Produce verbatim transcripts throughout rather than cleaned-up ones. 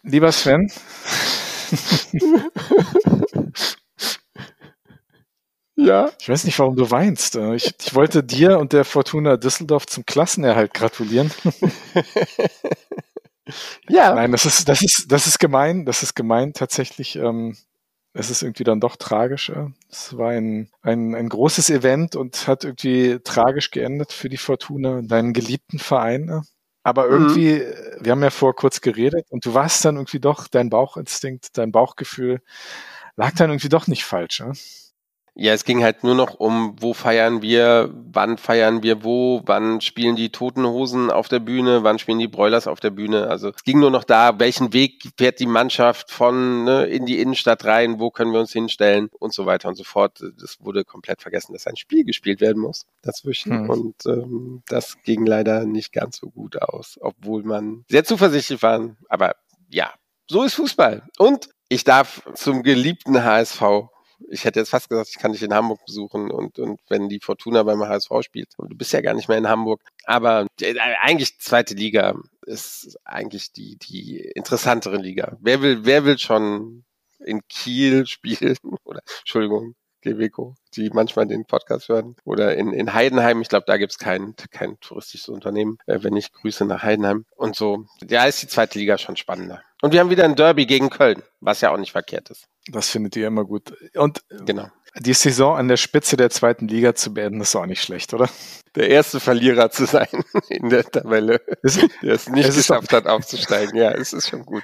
Lieber Sven. Ja. Ich weiß nicht, warum du weinst. Ich, ich wollte dir und der Fortuna Düsseldorf zum Klassenerhalt gratulieren. Ja. Nein, das ist, das ist, das ist gemein. Das ist gemein tatsächlich. Ähm, es ist irgendwie dann doch tragisch. Es war ein, ein, ein großes Event und hat irgendwie tragisch geendet für die Fortuna, deinen geliebten Verein. Aber irgendwie, mhm. wir haben ja vor kurz geredet und du warst dann irgendwie doch, dein Bauchinstinkt, dein Bauchgefühl lag dann irgendwie doch nicht falsch. Ne? Ja, es ging halt nur noch um, wo feiern wir, wann feiern wir wo, wann spielen die Toten Hosen auf der Bühne, wann spielen die Broilers auf der Bühne. Also es ging nur noch da, welchen Weg fährt die Mannschaft von ne, in die Innenstadt rein, wo können wir uns hinstellen und so weiter und so fort. Das wurde komplett vergessen, dass ein Spiel gespielt werden muss dazwischen. Hm. Und ähm, das ging leider nicht ganz so gut aus, obwohl man sehr zuversichtlich war. Aber ja, so ist Fußball. Und ich darf zum geliebten H S V. Ich hätte jetzt fast gesagt, ich kann dich in Hamburg besuchen und, und wenn die Fortuna beim H S V spielt. Du bist ja gar nicht mehr in Hamburg. Aber äh, eigentlich zweite Liga ist eigentlich die, die interessantere Liga. Wer will, wer will schon in Kiel spielen? Oder, Entschuldigung, Geweco, die manchmal den Podcast hören. Oder in, in Heidenheim. Ich glaube, da gibt's kein, kein touristisches Unternehmen. Äh, wenn nicht, Grüße nach Heidenheim. Und so. Ja, ist die zweite Liga schon spannender. Und wir haben wieder ein Derby gegen Köln, was ja auch nicht verkehrt ist. Das findet ihr immer gut. Und genau. Die Saison an der Spitze der zweiten Liga zu beenden, ist auch nicht schlecht, oder? Der erste Verlierer zu sein in der Tabelle, es, der es nicht es geschafft doch, hat, aufzusteigen. Ja, es ist schon gut.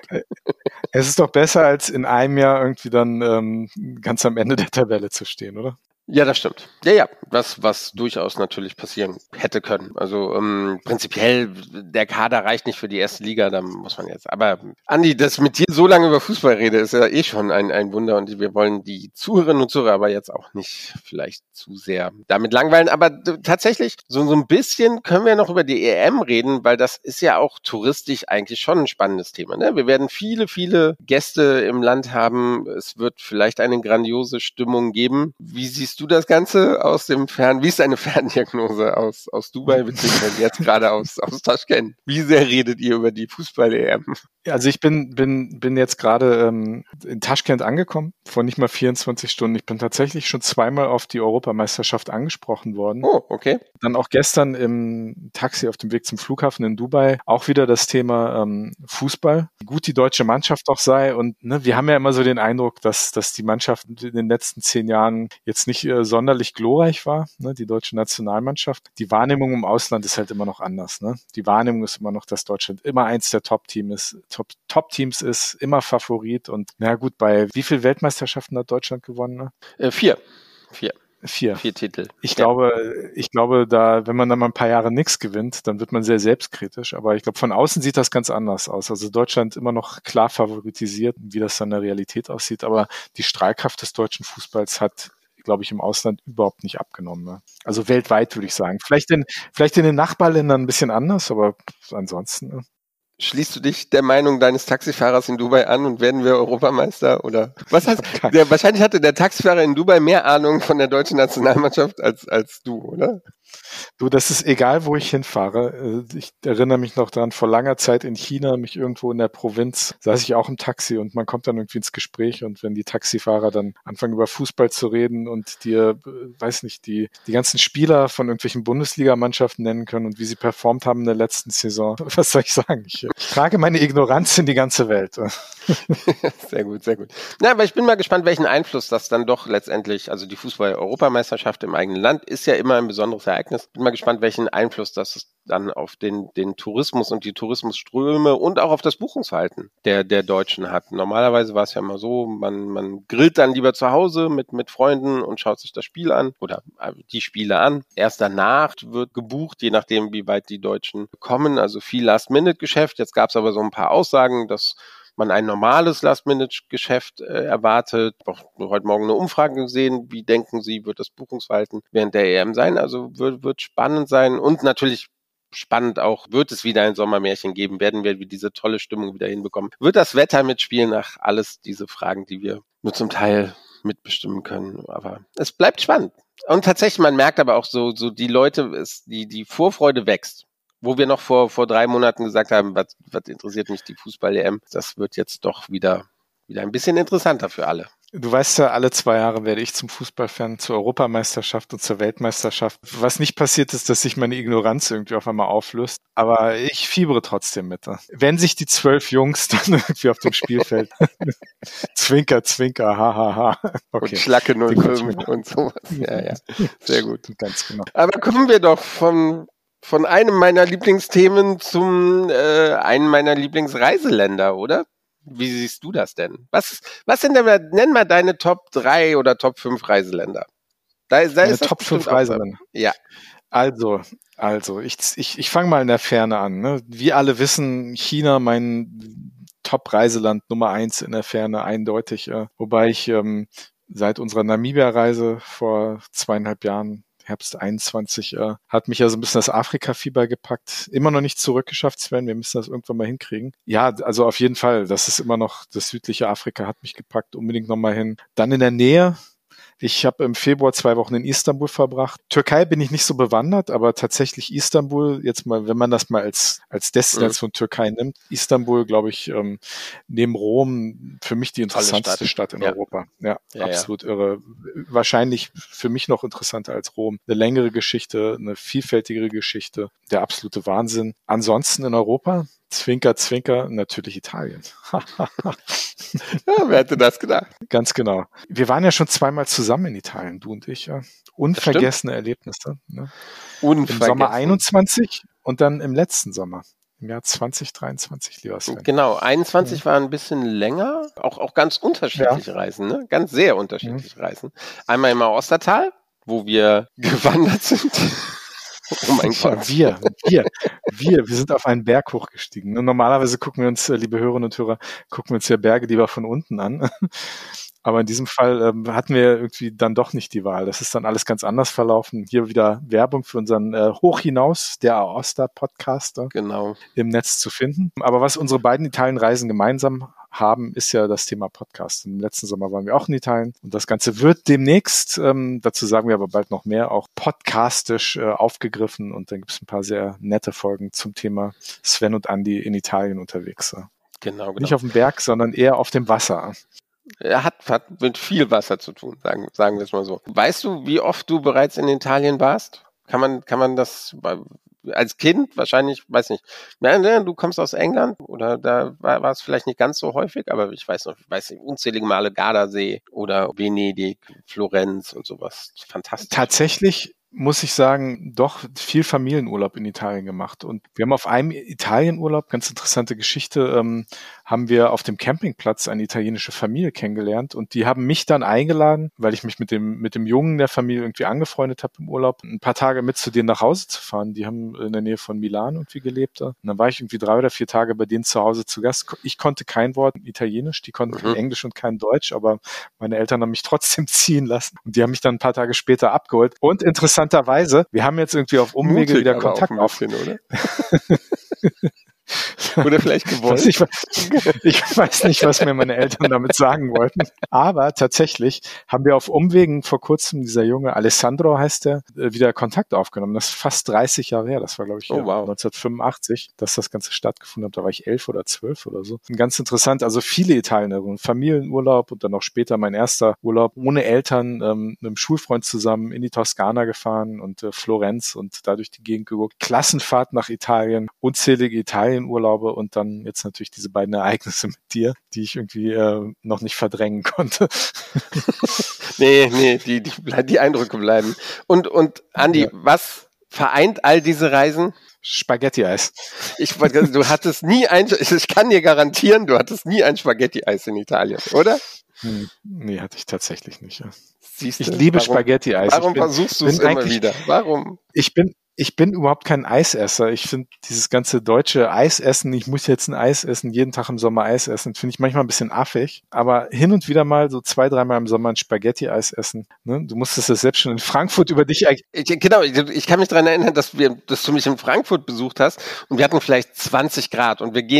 Es ist doch besser, als in einem Jahr irgendwie dann ähm, ganz am Ende der Tabelle zu stehen, oder? Ja, das stimmt. Ja, ja, was, was durchaus natürlich passieren hätte können. Also ähm, prinzipiell, der Kader reicht nicht für die erste Liga, da muss man jetzt. Aber Andi, dass mit dir so lange über Fußball rede, ist ja eh schon ein, ein Wunder und wir wollen die Zuhörerinnen und Zuhörer aber jetzt auch nicht vielleicht zu sehr damit langweilen. Aber tatsächlich, so, so ein bisschen können wir noch über die E M reden, weil das ist ja auch touristisch eigentlich schon ein spannendes Thema. Ne? Wir werden viele, viele Gäste im Land haben. Es wird vielleicht eine grandiose Stimmung geben. Wie siehst du das Ganze aus dem Fern, wie ist deine Ferndiagnose aus, aus Dubai, beziehungsweise jetzt gerade aus, aus Taschkent? Wie sehr redet ihr über die Fußball-E M? Also ich bin, bin, bin jetzt gerade ähm, in Taschkent angekommen, vor nicht mal vierundzwanzig Stunden. Ich bin tatsächlich schon zweimal auf die Europameisterschaft angesprochen worden. Oh, okay. Dann auch gestern im Taxi auf dem Weg zum Flughafen in Dubai auch wieder das Thema ähm, Fußball. Wie gut die deutsche Mannschaft doch sei. Und ne, wir haben ja immer so den Eindruck, dass, dass die Mannschaft in den letzten zehn Jahren jetzt nicht äh, sonderlich glorreich war, ne, die deutsche Nationalmannschaft. Die Wahrnehmung im Ausland ist halt immer noch anders. Ne? Die Wahrnehmung ist immer noch, dass Deutschland immer eins der Top-Teams ist, Top, Top-Teams ist, immer Favorit. Und na gut, bei wie viel Weltmeisterschaften hat Deutschland gewonnen? Ne? Äh, vier. Vier. Vier. Vier Titel. Ich ja. glaube, ich glaube, da, wenn man dann mal ein paar Jahre nichts gewinnt, dann wird man sehr selbstkritisch. Aber ich glaube, von außen sieht das ganz anders aus. Also Deutschland immer noch klar favoritisiert, wie das dann in der Realität aussieht. Aber die Strahlkraft des deutschen Fußballs hat, glaube ich, im Ausland überhaupt nicht abgenommen. Ne? Also weltweit würde ich sagen. Vielleicht in, vielleicht in den Nachbarländern ein bisschen anders, aber ansonsten. Ne? Schließt du dich der Meinung deines Taxifahrers in Dubai an und werden wir Europameister? Oder was heißt, der, wahrscheinlich hatte der Taxifahrer in Dubai mehr Ahnung von der deutschen Nationalmannschaft als, als du, oder? Du, das ist egal, wo ich hinfahre. Ich erinnere mich noch daran, vor langer Zeit in China, mich irgendwo in der Provinz, saß ich auch im Taxi und man kommt dann irgendwie ins Gespräch und wenn die Taxifahrer dann anfangen über Fußball zu reden und dir, weiß nicht, die, die ganzen Spieler von irgendwelchen Bundesligamannschaften nennen können und wie sie performt haben in der letzten Saison, was soll ich sagen? Ich, ich trage meine Ignoranz in die ganze Welt. Sehr gut, sehr gut. Na, aber ich bin mal gespannt, welchen Einfluss das dann doch letztendlich, also die Fußball-Europameisterschaft im eigenen Land ist ja immer ein besonderes Ereignis. Bin mal gespannt, welchen Einfluss das dann auf den, den Tourismus und die Tourismusströme und auch auf das Buchungsverhalten der, der Deutschen hat. Normalerweise war es ja immer so, man, man grillt dann lieber zu Hause mit, mit Freunden und schaut sich das Spiel an oder die Spiele an. Erst danach wird gebucht, je nachdem, wie weit die Deutschen kommen. Also viel Last-Minute-Geschäft. Jetzt gab es aber so ein paar Aussagen, dass man ein normales Last-Minute-Geschäft äh, erwartet. Auch heute Morgen eine Umfrage gesehen. Wie denken Sie, wird das Buchungsverhalten während der E M sein? Also wird, wird spannend sein und natürlich spannend auch, wird es wieder ein Sommermärchen geben? Werden wir diese tolle Stimmung wieder hinbekommen? Wird das Wetter mitspielen? Ach, alles diese Fragen, die wir nur zum Teil mitbestimmen können. Aber es bleibt spannend. Und tatsächlich, man merkt aber auch so, so die Leute, es, die, die Vorfreude wächst. wo wir noch vor, vor drei Monaten gesagt haben, was, was interessiert mich die Fußball-E M, das wird jetzt doch wieder, wieder ein bisschen interessanter für alle. Du weißt ja, alle zwei Jahre werde ich zum Fußballfan, zur Europameisterschaft und zur Weltmeisterschaft. Was nicht passiert ist, dass sich meine Ignoranz irgendwie auf einmal auflöst. Aber ich fiebere trotzdem mit. Wenn sich die zwölf Jungs dann irgendwie auf dem Spielfeld zwinker, zwinker, ha, ha, ha. Okay. Und Schlacke null fünf und sowas. Ja, ja, sehr gut. Ganz genau. Aber kommen wir doch von, von einem meiner Lieblingsthemen zum äh, einem meiner Lieblingsreiseländer, oder? Wie siehst du das denn? Was, was sind denn, nenn mal deine Top drei oder Top fünf Reiseländer. Da, da ist Top fünf Reiseländer. Ja. Also, also, ich, ich, ich fange mal in der Ferne an. Ne? Wie alle wissen, China mein Top-Reiseland Nummer eins in der Ferne, eindeutig. Äh, wobei ich ähm, seit unserer Namibia-Reise vor zweieinhalb Jahren Herbst einundzwanzig, äh, hat mich ja so ein bisschen das Afrika-Fieber gepackt. Immer noch nicht zurückgeschafft, Sven, wir müssen das irgendwann mal hinkriegen. Ja, also auf jeden Fall, das ist immer noch, das südliche Afrika hat mich gepackt, unbedingt nochmal hin. Dann in der Nähe, ich habe im Februar zwei Wochen in Istanbul verbracht. Türkei bin ich nicht so bewandert, aber tatsächlich Istanbul, jetzt mal, wenn man das mal als als Destination mhm. Türkei nimmt, Istanbul, glaube ich, ähm, neben Rom für mich die interessanteste Stadt. Stadt in ja. Europa. Ja, ja absolut ja. irre. Wahrscheinlich für mich noch interessanter als Rom. Eine längere Geschichte, eine vielfältigere Geschichte, der absolute Wahnsinn. Ansonsten in Europa, Zwinker, Zwinker, natürlich Italien. Ja, wer hätte das gedacht? Ganz genau. Wir waren ja schon zweimal zusammen in Italien, du und ich. Ja. Unvergessene Erlebnisse. Ne? Unvergessen. Im Sommer einundzwanzig und dann im letzten Sommer. Im Jahr zwanzig dreiundzwanzig, lieber Sven. Genau, einundzwanzig ja. war ein bisschen länger. Auch, auch ganz unterschiedliche ja. Reisen, ne? Ganz sehr unterschiedliche mhm. Reisen. Einmal im Austertal, wo wir gewandert sind. Oh mein Gott. Wir, wir, wir, wir sind auf einen Berg hochgestiegen. Normalerweise gucken wir uns, liebe Hörerinnen und Hörer, gucken wir uns ja Berge lieber von unten an. Aber in diesem Fall ähm, hatten wir irgendwie dann doch nicht die Wahl. Das ist dann alles ganz anders verlaufen. Hier wieder Werbung für unseren äh, Hoch hinaus, der Aosta-Podcaster, genau, im Netz zu finden. Aber was unsere beiden Italienreisen gemeinsam haben, ist ja das Thema Podcast. Im letzten Sommer waren wir auch in Italien und das Ganze wird demnächst, ähm, dazu sagen wir aber bald noch mehr, auch podcastisch äh, aufgegriffen und dann gibt es ein paar sehr nette Folgen zum Thema Sven und Andi in Italien unterwegs. Genau, genau. Nicht auf dem Berg, sondern eher auf dem Wasser. Er hat, hat mit viel Wasser zu tun, sagen, sagen wir es mal so. Weißt du, wie oft du bereits in Italien warst? Kann man, kann man das als Kind wahrscheinlich, weiß nicht. Ja, du kommst aus England oder da war, war es vielleicht nicht ganz so häufig, aber ich weiß noch, ich weiß nicht, unzählige Male Gardasee oder Venedig, Florenz und sowas. Fantastisch. Tatsächlich muss ich sagen, doch viel Familienurlaub in Italien gemacht. Und wir haben auf einem Italienurlaub, ganz interessante Geschichte, ähm, haben wir auf dem Campingplatz eine italienische Familie kennengelernt und die haben mich dann eingeladen, weil ich mich mit dem mit dem Jungen der Familie irgendwie angefreundet habe im Urlaub, ein paar Tage mit zu denen nach Hause zu fahren. Die haben in der Nähe von Milan irgendwie gelebt. Und dann war ich irgendwie drei oder vier Tage bei denen zu Hause zu Gast. Ich konnte kein Wort Italienisch, die konnten mhm. Englisch und kein Deutsch, aber meine Eltern haben mich trotzdem ziehen lassen. Und die haben mich dann ein paar Tage später abgeholt. Und interessanterweise, wir haben jetzt irgendwie auf Umwege Mutig, wieder Kontakt aufgenommen. Oder vielleicht gewollt. Ich, ich weiß nicht, was mir meine Eltern damit sagen wollten. Aber tatsächlich haben wir auf Umwegen vor kurzem, dieser Junge, Alessandro heißt der, wieder Kontakt aufgenommen. Das ist fast dreißig Jahre her. Das war, glaube ich, oh, wow. neunzehnhundertfünfundachtzig, dass das Ganze stattgefunden hat. Da war ich elf oder zwölf oder so. Ganz interessant. Also viele Italienerinnen, Familienurlaub und dann auch später mein erster Urlaub ohne Eltern, ähm, mit einem Schulfreund zusammen in die Toskana gefahren und äh, Florenz und da durch die Gegend geguckt. Klassenfahrt nach Italien, unzählige Italien Urlaube und dann jetzt natürlich diese beiden Ereignisse mit dir, die ich irgendwie äh, noch nicht verdrängen konnte. nee, nee, die, die, die Eindrücke bleiben. Und, und Andi, ja. Was vereint all diese Reisen? Spaghetti-Eis. Ich, du hattest nie ein, ich kann dir garantieren, du hattest nie ein Spaghetti-Eis in Italien, oder? Hm, nee, hatte ich tatsächlich nicht. Ja. Siehste, ich liebe warum, Spaghetti-Eis. Warum bin, versuchst du es immer wieder? Warum? Ich bin Ich bin überhaupt kein Eisesser. Ich finde dieses ganze deutsche Eisessen, ich muss jetzt ein Eis essen, jeden Tag im Sommer Eis essen, finde ich manchmal ein bisschen affig. Aber hin und wieder mal so zwei, dreimal im Sommer ein Spaghetti-Eis essen. Ne? Du musstest das selbst schon in Frankfurt über dich... Ich, genau, ich, ich kann mich daran erinnern, dass, wir, dass du mich in Frankfurt besucht hast und wir hatten vielleicht zwanzig Grad und wir gehen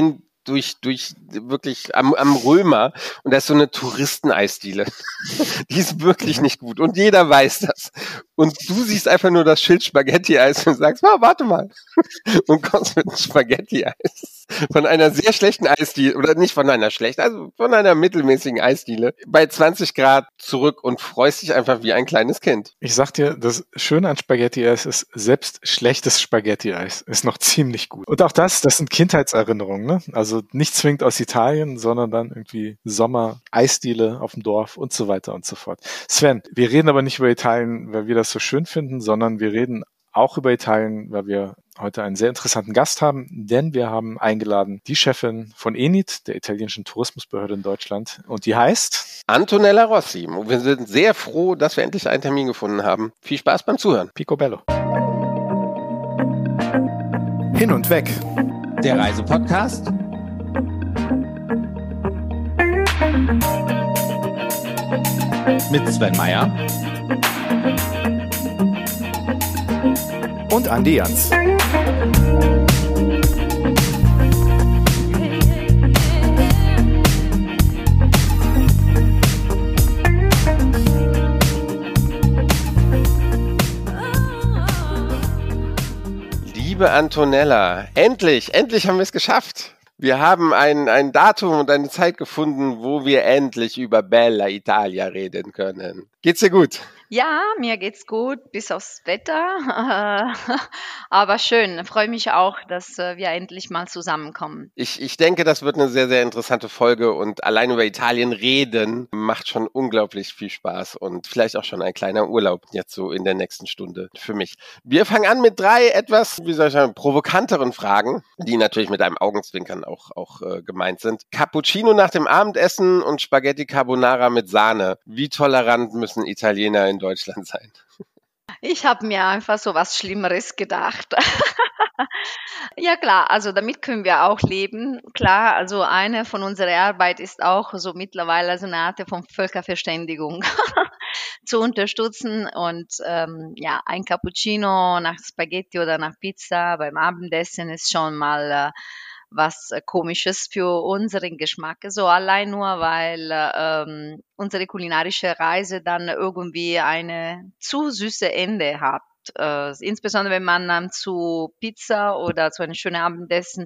durch, durch wirklich am, am Römer und da ist so eine Touristeneisdiele. Die ist wirklich nicht gut und jeder weiß das. Und du siehst einfach nur das Schild Spaghetti-Eis und sagst, oh, warte mal. Und kommst mit einem Spaghetti-Eis von einer sehr schlechten Eisdiele, oder nicht von einer schlechten, also von einer mittelmäßigen Eisdiele bei zwanzig Grad zurück und freust dich einfach wie ein kleines Kind. Ich sag dir, das Schöne an Spaghetti-Eis ist, selbst schlechtes Spaghetti-Eis ist noch ziemlich gut. Und auch das, das sind Kindheitserinnerungen, ne? Also nicht zwingend aus Italien, sondern dann irgendwie Sommer, Eisdiele auf dem Dorf und so weiter und so fort. Sven, wir reden aber nicht über Italien, weil wir das so schön finden, sondern wir reden auch über Italien, weil wir heute einen sehr interessanten Gast haben, denn wir haben eingeladen die Chefin von E N I T, der italienischen Tourismusbehörde in Deutschland, und die heißt Antonella Rossi. Wir sind sehr froh, dass wir endlich einen Termin gefunden haben. Viel Spaß beim Zuhören. Picobello. Hin und weg. Der Reisepodcast mit Sven Meyer Und Andi Jans. Liebe Antonella, endlich, endlich haben wir es geschafft. Wir haben ein, ein Datum und eine Zeit gefunden, wo wir endlich über Bella Italia reden können. Geht's dir gut? Ja, mir geht's gut, bis aufs Wetter. Aber schön, freue mich auch, dass wir endlich mal zusammenkommen. Ich, ich denke, das wird eine sehr, sehr interessante Folge und allein über Italien reden macht schon unglaublich viel Spaß und vielleicht auch schon ein kleiner Urlaub jetzt so in der nächsten Stunde für mich. Wir fangen an mit drei etwas, wie soll ich sagen, provokanteren Fragen, die natürlich mit einem Augenzwinkern auch, auch äh, gemeint sind. Cappuccino nach dem Abendessen und Spaghetti Carbonara mit Sahne. Wie tolerant müssen Italiener in Deutschland sein? Ich habe mir einfach so was Schlimmeres gedacht. Ja klar, also damit können wir auch leben. Klar, also eine von unserer Arbeit ist auch so mittlerweile so eine Art von Völkerverständigung zu unterstützen und ähm, ja, ein Cappuccino nach Spaghetti oder nach Pizza beim Abendessen ist schon mal äh, was äh, Komisches für unseren Geschmack, so allein nur, weil ähm, unsere kulinarische Reise dann irgendwie eine zu süße Ende hat. Äh, insbesondere wenn man dann zu Pizza oder zu einem schönen Abendessen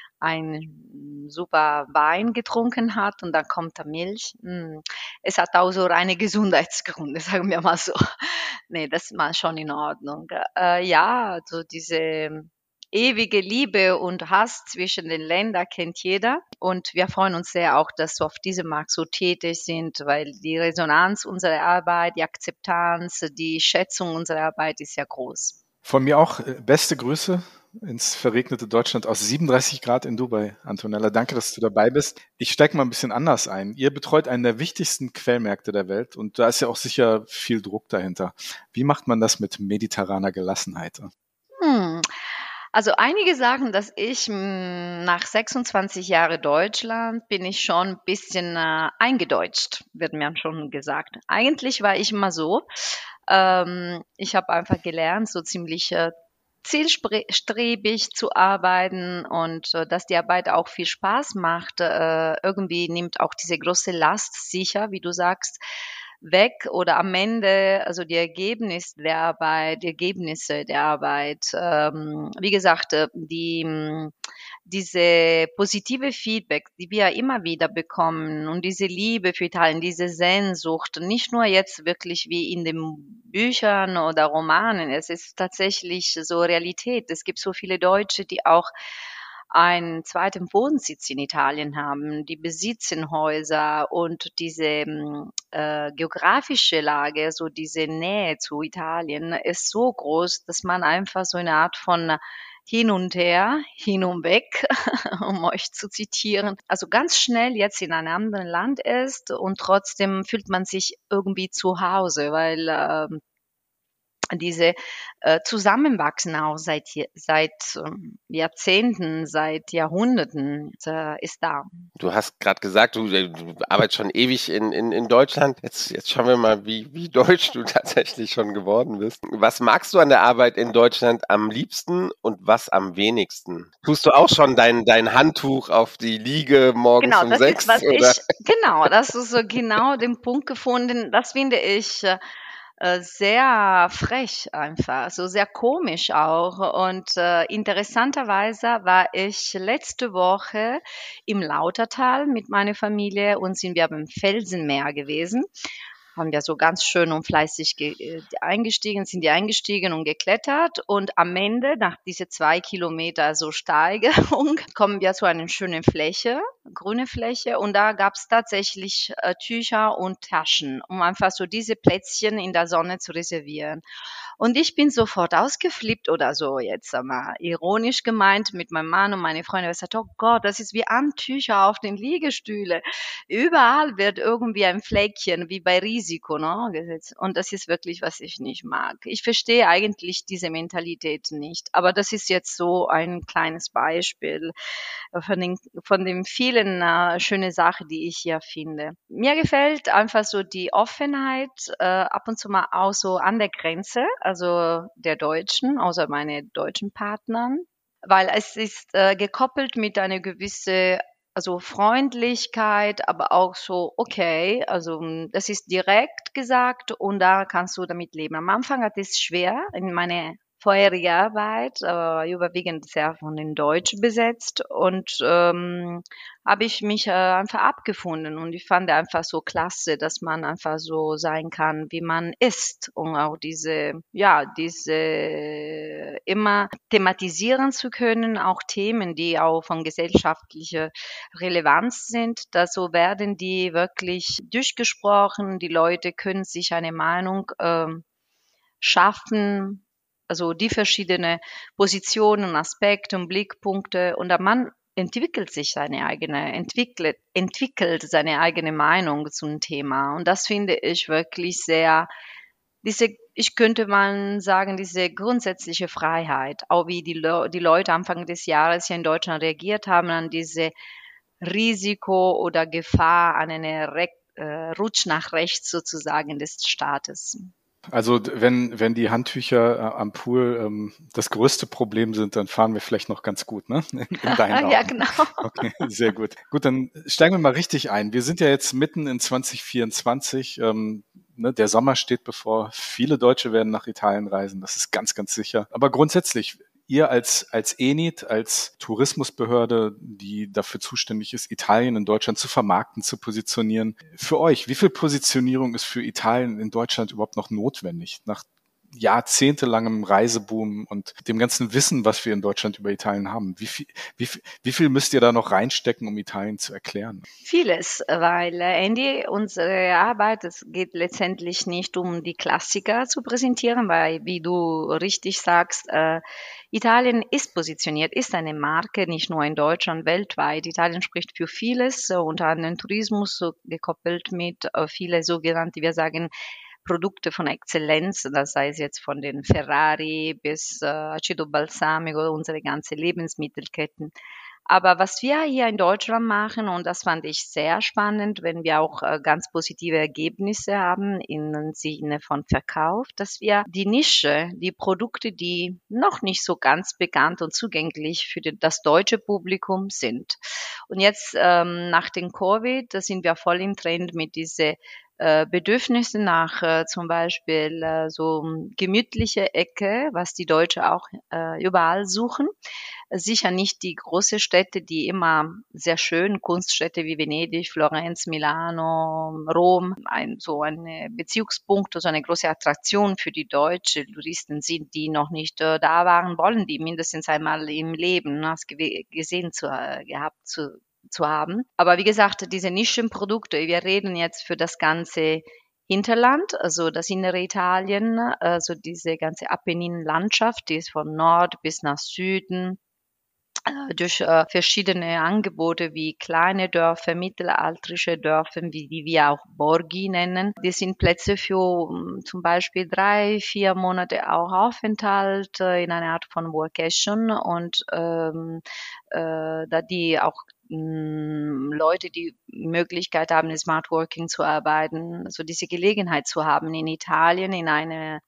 ein super Wein getrunken hat und dann kommt da Milch. Mm. Es hat auch so reine Gesundheitsgründe, sagen wir mal so. Nee, das ist mal schon in Ordnung. Äh, ja, also diese ewige Liebe und Hass zwischen den Ländern kennt jeder. Und wir freuen uns sehr auch, dass wir auf diesem Markt so tätig sind, weil die Resonanz unserer Arbeit, die Akzeptanz, die Schätzung unserer Arbeit ist ja groß. Von mir auch äh, beste Grüße ins verregnete Deutschland aus siebenunddreißig Grad in Dubai. Antonella, danke, dass du dabei bist. Ich steige mal ein bisschen anders ein. Ihr betreut einen der wichtigsten Quellmärkte der Welt und da ist ja auch sicher viel Druck dahinter. Wie macht man das mit mediterraner Gelassenheit? Hm. Also einige sagen, dass ich mh, nach sechsundzwanzig Jahren Deutschland bin ich schon ein bisschen äh, eingedeutscht, wird mir schon gesagt. Eigentlich war ich immer so. Ähm, ich habe einfach gelernt, so ziemlich äh, zielstrebig zu arbeiten und äh, dass die Arbeit auch viel Spaß macht. Äh, irgendwie nimmt auch diese große Last sicher, wie du sagst, weg oder am Ende, also die Ergebnisse der Arbeit, die Ergebnisse der Arbeit. Ähm, wie gesagt, äh, die diese positive Feedback, die wir immer wieder bekommen und diese Liebe für Italien, diese Sehnsucht, nicht nur jetzt wirklich wie in den Büchern oder Romanen, es ist tatsächlich so Realität. Es gibt so viele Deutsche, die auch einen zweiten Wohnsitz in Italien haben, die besitzen Häuser und diese äh, geografische Lage, so diese Nähe zu Italien ist so groß, dass man einfach so eine Art von hin und her, hin und weg, um euch zu zitieren, also ganz schnell jetzt in einem anderen Land ist und trotzdem fühlt man sich irgendwie zu Hause, weil äh, diese äh, Zusammenwachsen auch seit, seit ähm, Jahrzehnten, seit Jahrhunderten äh, ist da. Du hast gerade gesagt, du, du arbeitest schon ewig in, in, in Deutschland. Jetzt, jetzt schauen wir mal, wie, wie deutsch du tatsächlich schon geworden bist. Was magst du an der Arbeit in Deutschland am liebsten und was am wenigsten? Tust du auch schon dein, dein Handtuch auf die Liege morgens Genau, um das sechs? ist, was Oder? ich, genau, das ist so genau den Punkt gefunden. Das finde ich äh, äh, sehr frech einfach, so sehr komisch auch. Und äh, interessanterweise war ich letzte Woche im Lautertal mit meiner Familie und sind wir beim Felsenmeer gewesen. Haben wir so ganz schön und fleißig ge- äh, eingestiegen, sind die eingestiegen und geklettert. Und am Ende, nach diese zwei Kilometer so Steigerung, kommen wir zu einer schönen Fläche, grüne Fläche. Und da gab es tatsächlich äh, Tücher und Taschen, um einfach so diese Plätzchen in der Sonne zu reservieren. Und ich bin sofort ausgeflippt oder so, jetzt einmal ironisch gemeint mit meinem Mann und meine Freunde. Ich sagte, oh Gott, das ist wie Handtücher auf den Liegestühlen. Überall wird irgendwie ein Fleckchen, wie bei Risiko, ne, gesetzt. Und das ist wirklich, was ich nicht mag. Ich verstehe eigentlich diese Mentalität nicht. Aber das ist jetzt so ein kleines Beispiel von den, von den vielen äh, schönen Sachen, die ich hier finde. Mir gefällt einfach so die Offenheit, äh, ab und zu mal auch so an der Grenze, also der Deutschen, außer meine deutschen Partnern, weil es ist äh, gekoppelt mit einer gewissen also Freundlichkeit, aber auch so, okay, also mm, das ist direkt gesagt und da kannst du damit leben. Am Anfang hat es schwer in meiner vorherige Arbeit, äh, überwiegend sehr von den Deutschen besetzt und ähm, habe ich mich äh, einfach abgefunden und ich fand einfach so klasse, dass man einfach so sein kann, wie man ist und auch diese, ja, diese immer thematisieren zu können, auch Themen, die auch von gesellschaftlicher Relevanz sind, da so werden die wirklich durchgesprochen, die Leute können sich eine Meinung ähm, schaffen, also die verschiedenen Positionen, Aspekte und Blickpunkte und der Mann entwickelt sich seine eigene, entwickelt, entwickelt seine eigene Meinung zum Thema. Und das finde ich wirklich sehr, diese, ich könnte mal sagen, diese grundsätzliche Freiheit, auch wie die, Le die Leute Anfang des Jahres hier in Deutschland reagiert haben an diese Risiko oder Gefahr an einen Re äh, Rutsch nach rechts sozusagen des Staates. Also d- wenn, wenn die Handtücher äh, am Pool ähm, das größte Problem sind, dann fahren wir vielleicht noch ganz gut, ne? In, in deinen Ja, Augen. genau. Okay, sehr gut. Gut, dann steigen wir mal richtig ein. Wir sind ja jetzt mitten in zwanzig vierundzwanzig. Ähm, ne, der Sommer steht bevor. Viele Deutsche werden nach Italien reisen. Das ist ganz, ganz sicher. Aber grundsätzlich, ihr als, als E N I T, als Tourismusbehörde, die dafür zuständig ist, Italien in Deutschland zu vermarkten, zu positionieren. Für euch, wie viel Positionierung ist für Italien in Deutschland überhaupt noch notwendig? Nach jahrzehntelangem Reiseboom und dem ganzen Wissen, was wir in Deutschland über Italien haben. Wie viel, wie viel, wie viel müsst ihr da noch reinstecken, um Italien zu erklären? Vieles, weil äh, Andy, unsere Arbeit, es geht letztendlich nicht um die Klassiker zu präsentieren, weil, wie du richtig sagst, äh, Italien ist positioniert, ist eine Marke, nicht nur in Deutschland, weltweit. Italien spricht für vieles, äh, unter anderem Tourismus, so gekoppelt mit äh, viele sogenannte, wir sagen, Produkte von Exzellenz, das sei es jetzt von den Ferrari bis äh, Aceto Balsamico, unsere ganze Lebensmittelketten. Aber was wir hier in Deutschland machen, und das fand ich sehr spannend, wenn wir auch äh, ganz positive Ergebnisse haben im Sinne von Verkauf, dass wir die Nische, die Produkte, die noch nicht so ganz bekannt und zugänglich für die, das deutsche Publikum sind. Und jetzt ähm, nach dem Covid, da sind wir voll im Trend mit diese äh, Bedürfnisse nach äh, zum Beispiel äh, so gemütliche Ecke, was die Deutschen auch äh, überall suchen. Sicher nicht die große Städte, die immer sehr schön, Kunststädte wie Venedig, Florenz, Milano, Rom, ein, so ein Bezugspunkt, also eine große Attraktion für die deutschen Touristen sind, die noch nicht äh, da waren, wollen die mindestens einmal im Leben ne, gesehen zu, äh, gehabt zu zu haben. Aber wie gesagt, diese Nischenprodukte, wir reden jetzt für das ganze Hinterland, also das innere Italien, also diese ganze Apenninenlandschaft, die ist von Nord bis nach Süden, durch äh, verschiedene Angebote wie kleine Dörfer, mittelalterliche Dörfer, wie die wir auch Borghi nennen. Die sind Plätze für um, zum Beispiel drei, vier Monate auch Aufenthalt äh, in einer Art von Workation und ähm, äh, da die auch mh, Leute, die Möglichkeit haben, in Smart Working zu arbeiten, so diese Gelegenheit zu haben, in Italien in eine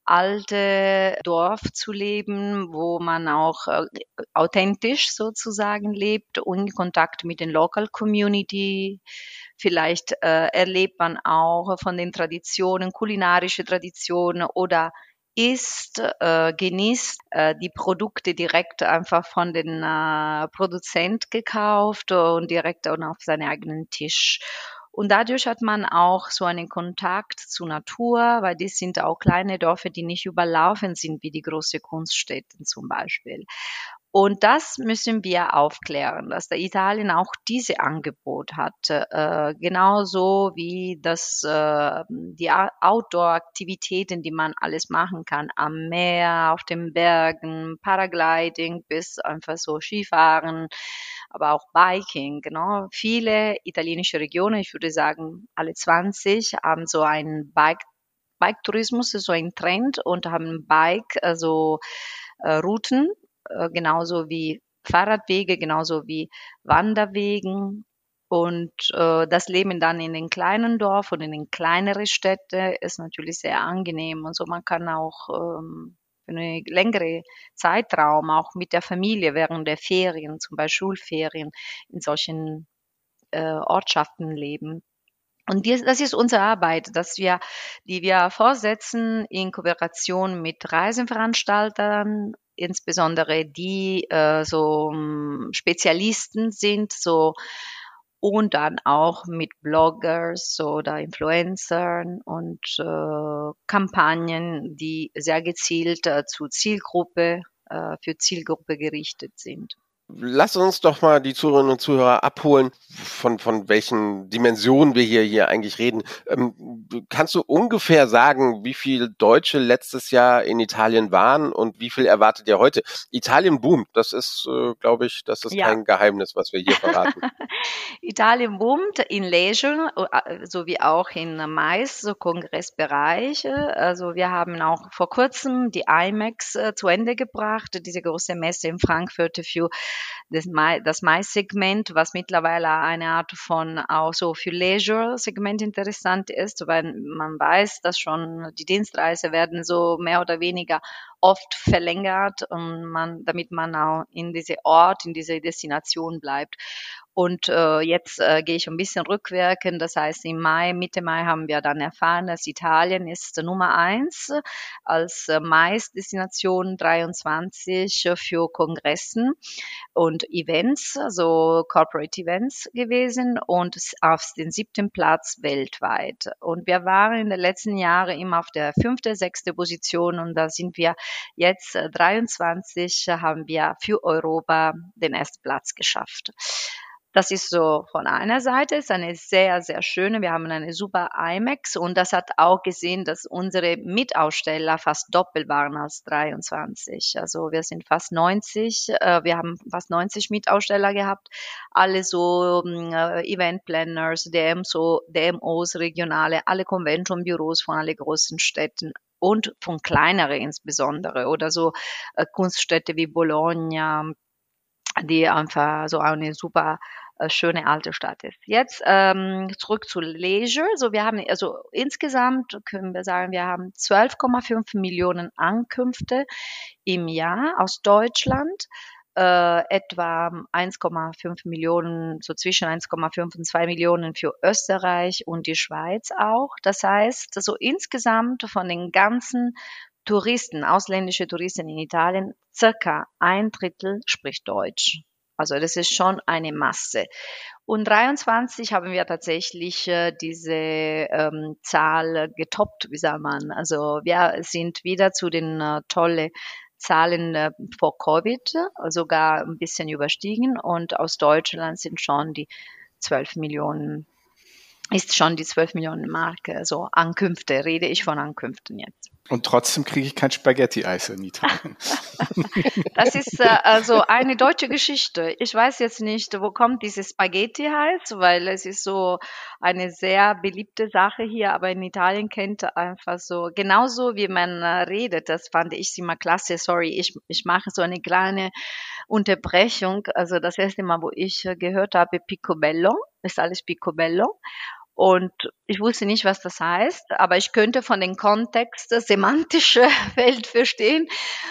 alte Dorf zu leben, wo man auch äh, authentisch sozusagen lebt und in Kontakt mit den Local Community. Vielleicht äh, erlebt man auch von den Traditionen, kulinarische Traditionen oder isst, äh, genießt äh, die Produkte direkt einfach von den äh, Produzent gekauft und direkt und auf seinen eigenen Tisch. Und dadurch hat man auch so einen Kontakt zur Natur, weil die sind auch kleine Dörfer, die nicht überlaufen sind wie die großen Kunststädte zum Beispiel. Und das müssen wir aufklären, dass der Italien auch diese Angebot hat, äh, genauso wie das äh, die Outdoor-Aktivitäten, die man alles machen kann, am Meer, auf den Bergen, Paragliding bis einfach so Skifahren, aber auch Biking, genau. Viele italienische Regionen, ich würde sagen alle zwanzig, haben so einen Bike Bike-Tourismus ist so ein Trend und haben Bike, also äh, Routen, äh, genauso wie Fahrradwege, genauso wie Wanderwegen. Und äh, das Leben dann in den kleinen Dorf und in den kleineren Städten ist natürlich sehr angenehm. Und so man kann auch ähm, für eine längere Zeitraum auch mit der Familie während der Ferien, zum Beispiel Schulferien, in solchen äh, Ortschaften leben. Und dies, das ist unsere Arbeit, dass wir, die wir vorsetzen in Kooperation mit Reisenveranstaltern, insbesondere die äh, so um, Spezialisten sind, so und dann auch mit Bloggers oder Influencern und äh, Kampagnen, die sehr gezielt äh, zu Zielgruppe, äh, für Zielgruppe gerichtet sind. Lass uns doch mal die Zuhörerinnen und Zuhörer abholen, von, von welchen Dimensionen wir hier, hier eigentlich reden. Ähm, kannst du ungefähr sagen, wie viele Deutsche letztes Jahr in Italien waren und wie viel erwartet ihr heute? Italien boomt, das ist, äh, glaube ich, das ist ja kein Geheimnis, was wir hier verraten. Italien boomt in Leisure, sowie auch in Mais, so Kongressbereiche. Also wir haben auch vor kurzem die I M E X äh, zu Ende gebracht, diese große Messe in Frankfurt für das, das Mais-Segment, was mittlerweile eine Art von auch so für Leisure-Segment interessant ist, weil man weiß, dass schon die Dienstreise werden so mehr oder weniger oft verlängert, und man, damit man auch in diese Ort, in diese Destination bleibt. Und äh, jetzt äh, gehe ich ein bisschen rückwirkend. Das heißt, im Mai, Mitte Mai haben wir dann erfahren, dass Italien ist Nummer eins als äh, Mais-Destination dreiundzwanzig für Kongressen und Events, also Corporate Events gewesen und auf den siebten Platz weltweit. Und wir waren in den letzten Jahren immer auf der fünfte, sechste Position und da sind wir jetzt äh, dreiundzwanzig, haben wir für Europa den ersten Platz geschafft. Das ist so von einer Seite, ist eine sehr, sehr schöne, wir haben eine super I M E X und das hat auch gesehen, dass unsere Mitaussteller fast doppelt waren als dreiundzwanzig. Also wir sind fast neunzig, äh, wir haben fast neunzig Mitaussteller gehabt, alle so äh, Event Planners, D M, so, D M Os, regionale, alle Convention-Büros von alle großen Städten und von kleineren insbesondere oder so äh, Kunststädte wie Bologna, die einfach so eine super äh, schöne alte Stadt ist. Jetzt ähm, zurück zu Leisure. So, wir haben also insgesamt können wir sagen, wir haben zwölf Komma fünf Millionen Ankünfte im Jahr aus Deutschland. Äh, etwa eins Komma fünf Millionen, so zwischen eins Komma fünf und zwei Millionen für Österreich und die Schweiz auch. Das heißt, so insgesamt von den ganzen Touristen, ausländische Touristen in Italien, circa ein Drittel spricht Deutsch. Also das ist schon eine Masse. Und dreiundzwanzig haben wir tatsächlich äh, diese ähm, Zahl getoppt, wie sagt man. Also wir sind wieder zu den äh, tollen Zahlen äh, vor Covid, sogar ein bisschen überstiegen. Und aus Deutschland sind schon die zwölf Millionen, ist schon die zwölf Millionen Marke. Also Ankünfte, rede ich von Ankünften jetzt. Und trotzdem kriege ich kein Spaghetti-Eis in Italien. Das ist äh, also eine deutsche Geschichte. Ich weiß jetzt nicht, wo kommt dieses Spaghetti-Eis, weil es ist so eine sehr beliebte Sache hier, aber in Italien kennt einfach so, genauso wie man äh, redet, das fand ich immer klasse. Sorry, ich, ich mache so eine kleine Unterbrechung. Also das erste Mal, wo ich äh, gehört habe, Picobello, ist alles Picobello. Und ich wusste nicht, was das heißt, aber ich könnte von dem Kontext, das semantische Feld verstehen.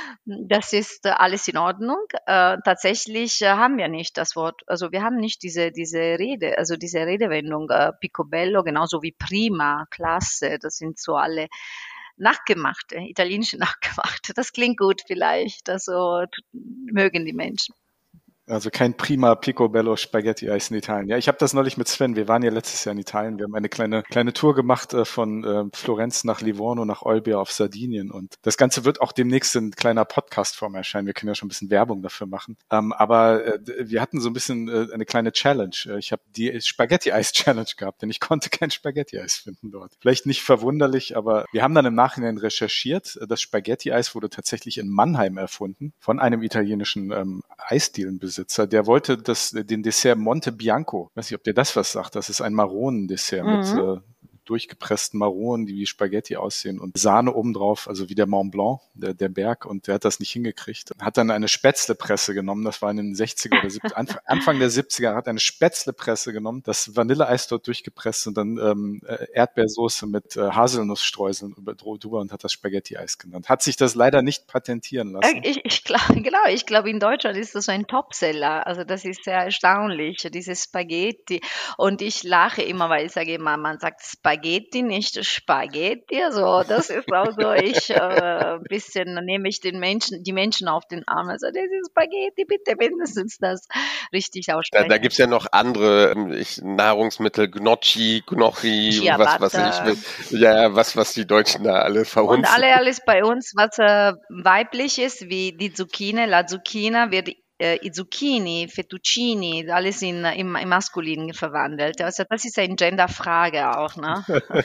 Das ist äh, alles in Ordnung. Äh, tatsächlich äh, haben wir nicht das Wort, also wir haben nicht diese, diese Rede, also diese Redewendung äh, Picobello, genauso wie Prima, Klasse, das sind so alle nachgemachte, italienische nachgemachte. Das klingt gut vielleicht, also t- mögen die Menschen. Also kein prima Picobello Spaghetti-Eis in Italien. Ja, ich habe das neulich mit Sven. Wir waren ja letztes Jahr in Italien. Wir haben eine kleine kleine Tour gemacht äh, von äh, Florenz nach Livorno, nach Olbia auf Sardinien. Und das Ganze wird auch demnächst in kleiner Podcast-Form erscheinen. Wir können ja schon ein bisschen Werbung dafür machen. Ähm, aber äh, wir hatten so ein bisschen äh, eine kleine Challenge. Äh, Ich habe die Spaghetti-Eis-Challenge gehabt, denn ich konnte kein Spaghetti-Eis finden dort. Vielleicht nicht verwunderlich, aber wir haben dann im Nachhinein recherchiert. Das Spaghetti-Eis wurde tatsächlich in Mannheim erfunden von einem italienischen ähm, Eisdielenbesitzer. Der wollte das, den Dessert Monte Bianco. Ich weiß nicht, ob dir das was sagt. Das ist ein Maronendessert Mhm. mit äh, durchgepressten Maronen, die wie Spaghetti aussehen und Sahne obendrauf, also wie der Mont Blanc, der, der Berg. Und der hat das nicht hingekriegt. Hat dann eine Spätzlepresse genommen. Das war in den sechziger oder siebziger, Anfang, Anfang der siebziger, hat eine Spätzlepresse genommen, das Vanilleeis dort durchgepresst und dann ähm, Erdbeersoße mit äh, Haselnussstreuseln über, drüber und hat das Spaghetti-Eis genannt. Hat sich das leider nicht patentieren lassen. Äh, Ich, ich glaube, genau, ich glaube, in Deutschland ist das so ein Topseller. Also das ist sehr erstaunlich, dieses Spaghetti. Und ich lache immer, weil ich sage immer, man sagt Spaghetti, nicht Spaghetti. Also das ist auch so, ich äh, ein bisschen nehme ich den Menschen, die Menschen auf den Arm. Also das ist Spaghetti, bitte mindestens das richtig Da, aussprechen. da gibt's ja noch andere ähm, ich, Nahrungsmittel, Gnocchi, Gnocchi, was, was Ciabatta. ich, ja, was, was die Deutschen da alle Und verhunzen. alle alles bei uns, was äh, weiblich ist, wie die Zucchine, la Zucchina, wird äh, i Zucchini, Fettuccini, alles in, im, im Maskulinen verwandelt. Also das ist eine Genderfrage auch, ne?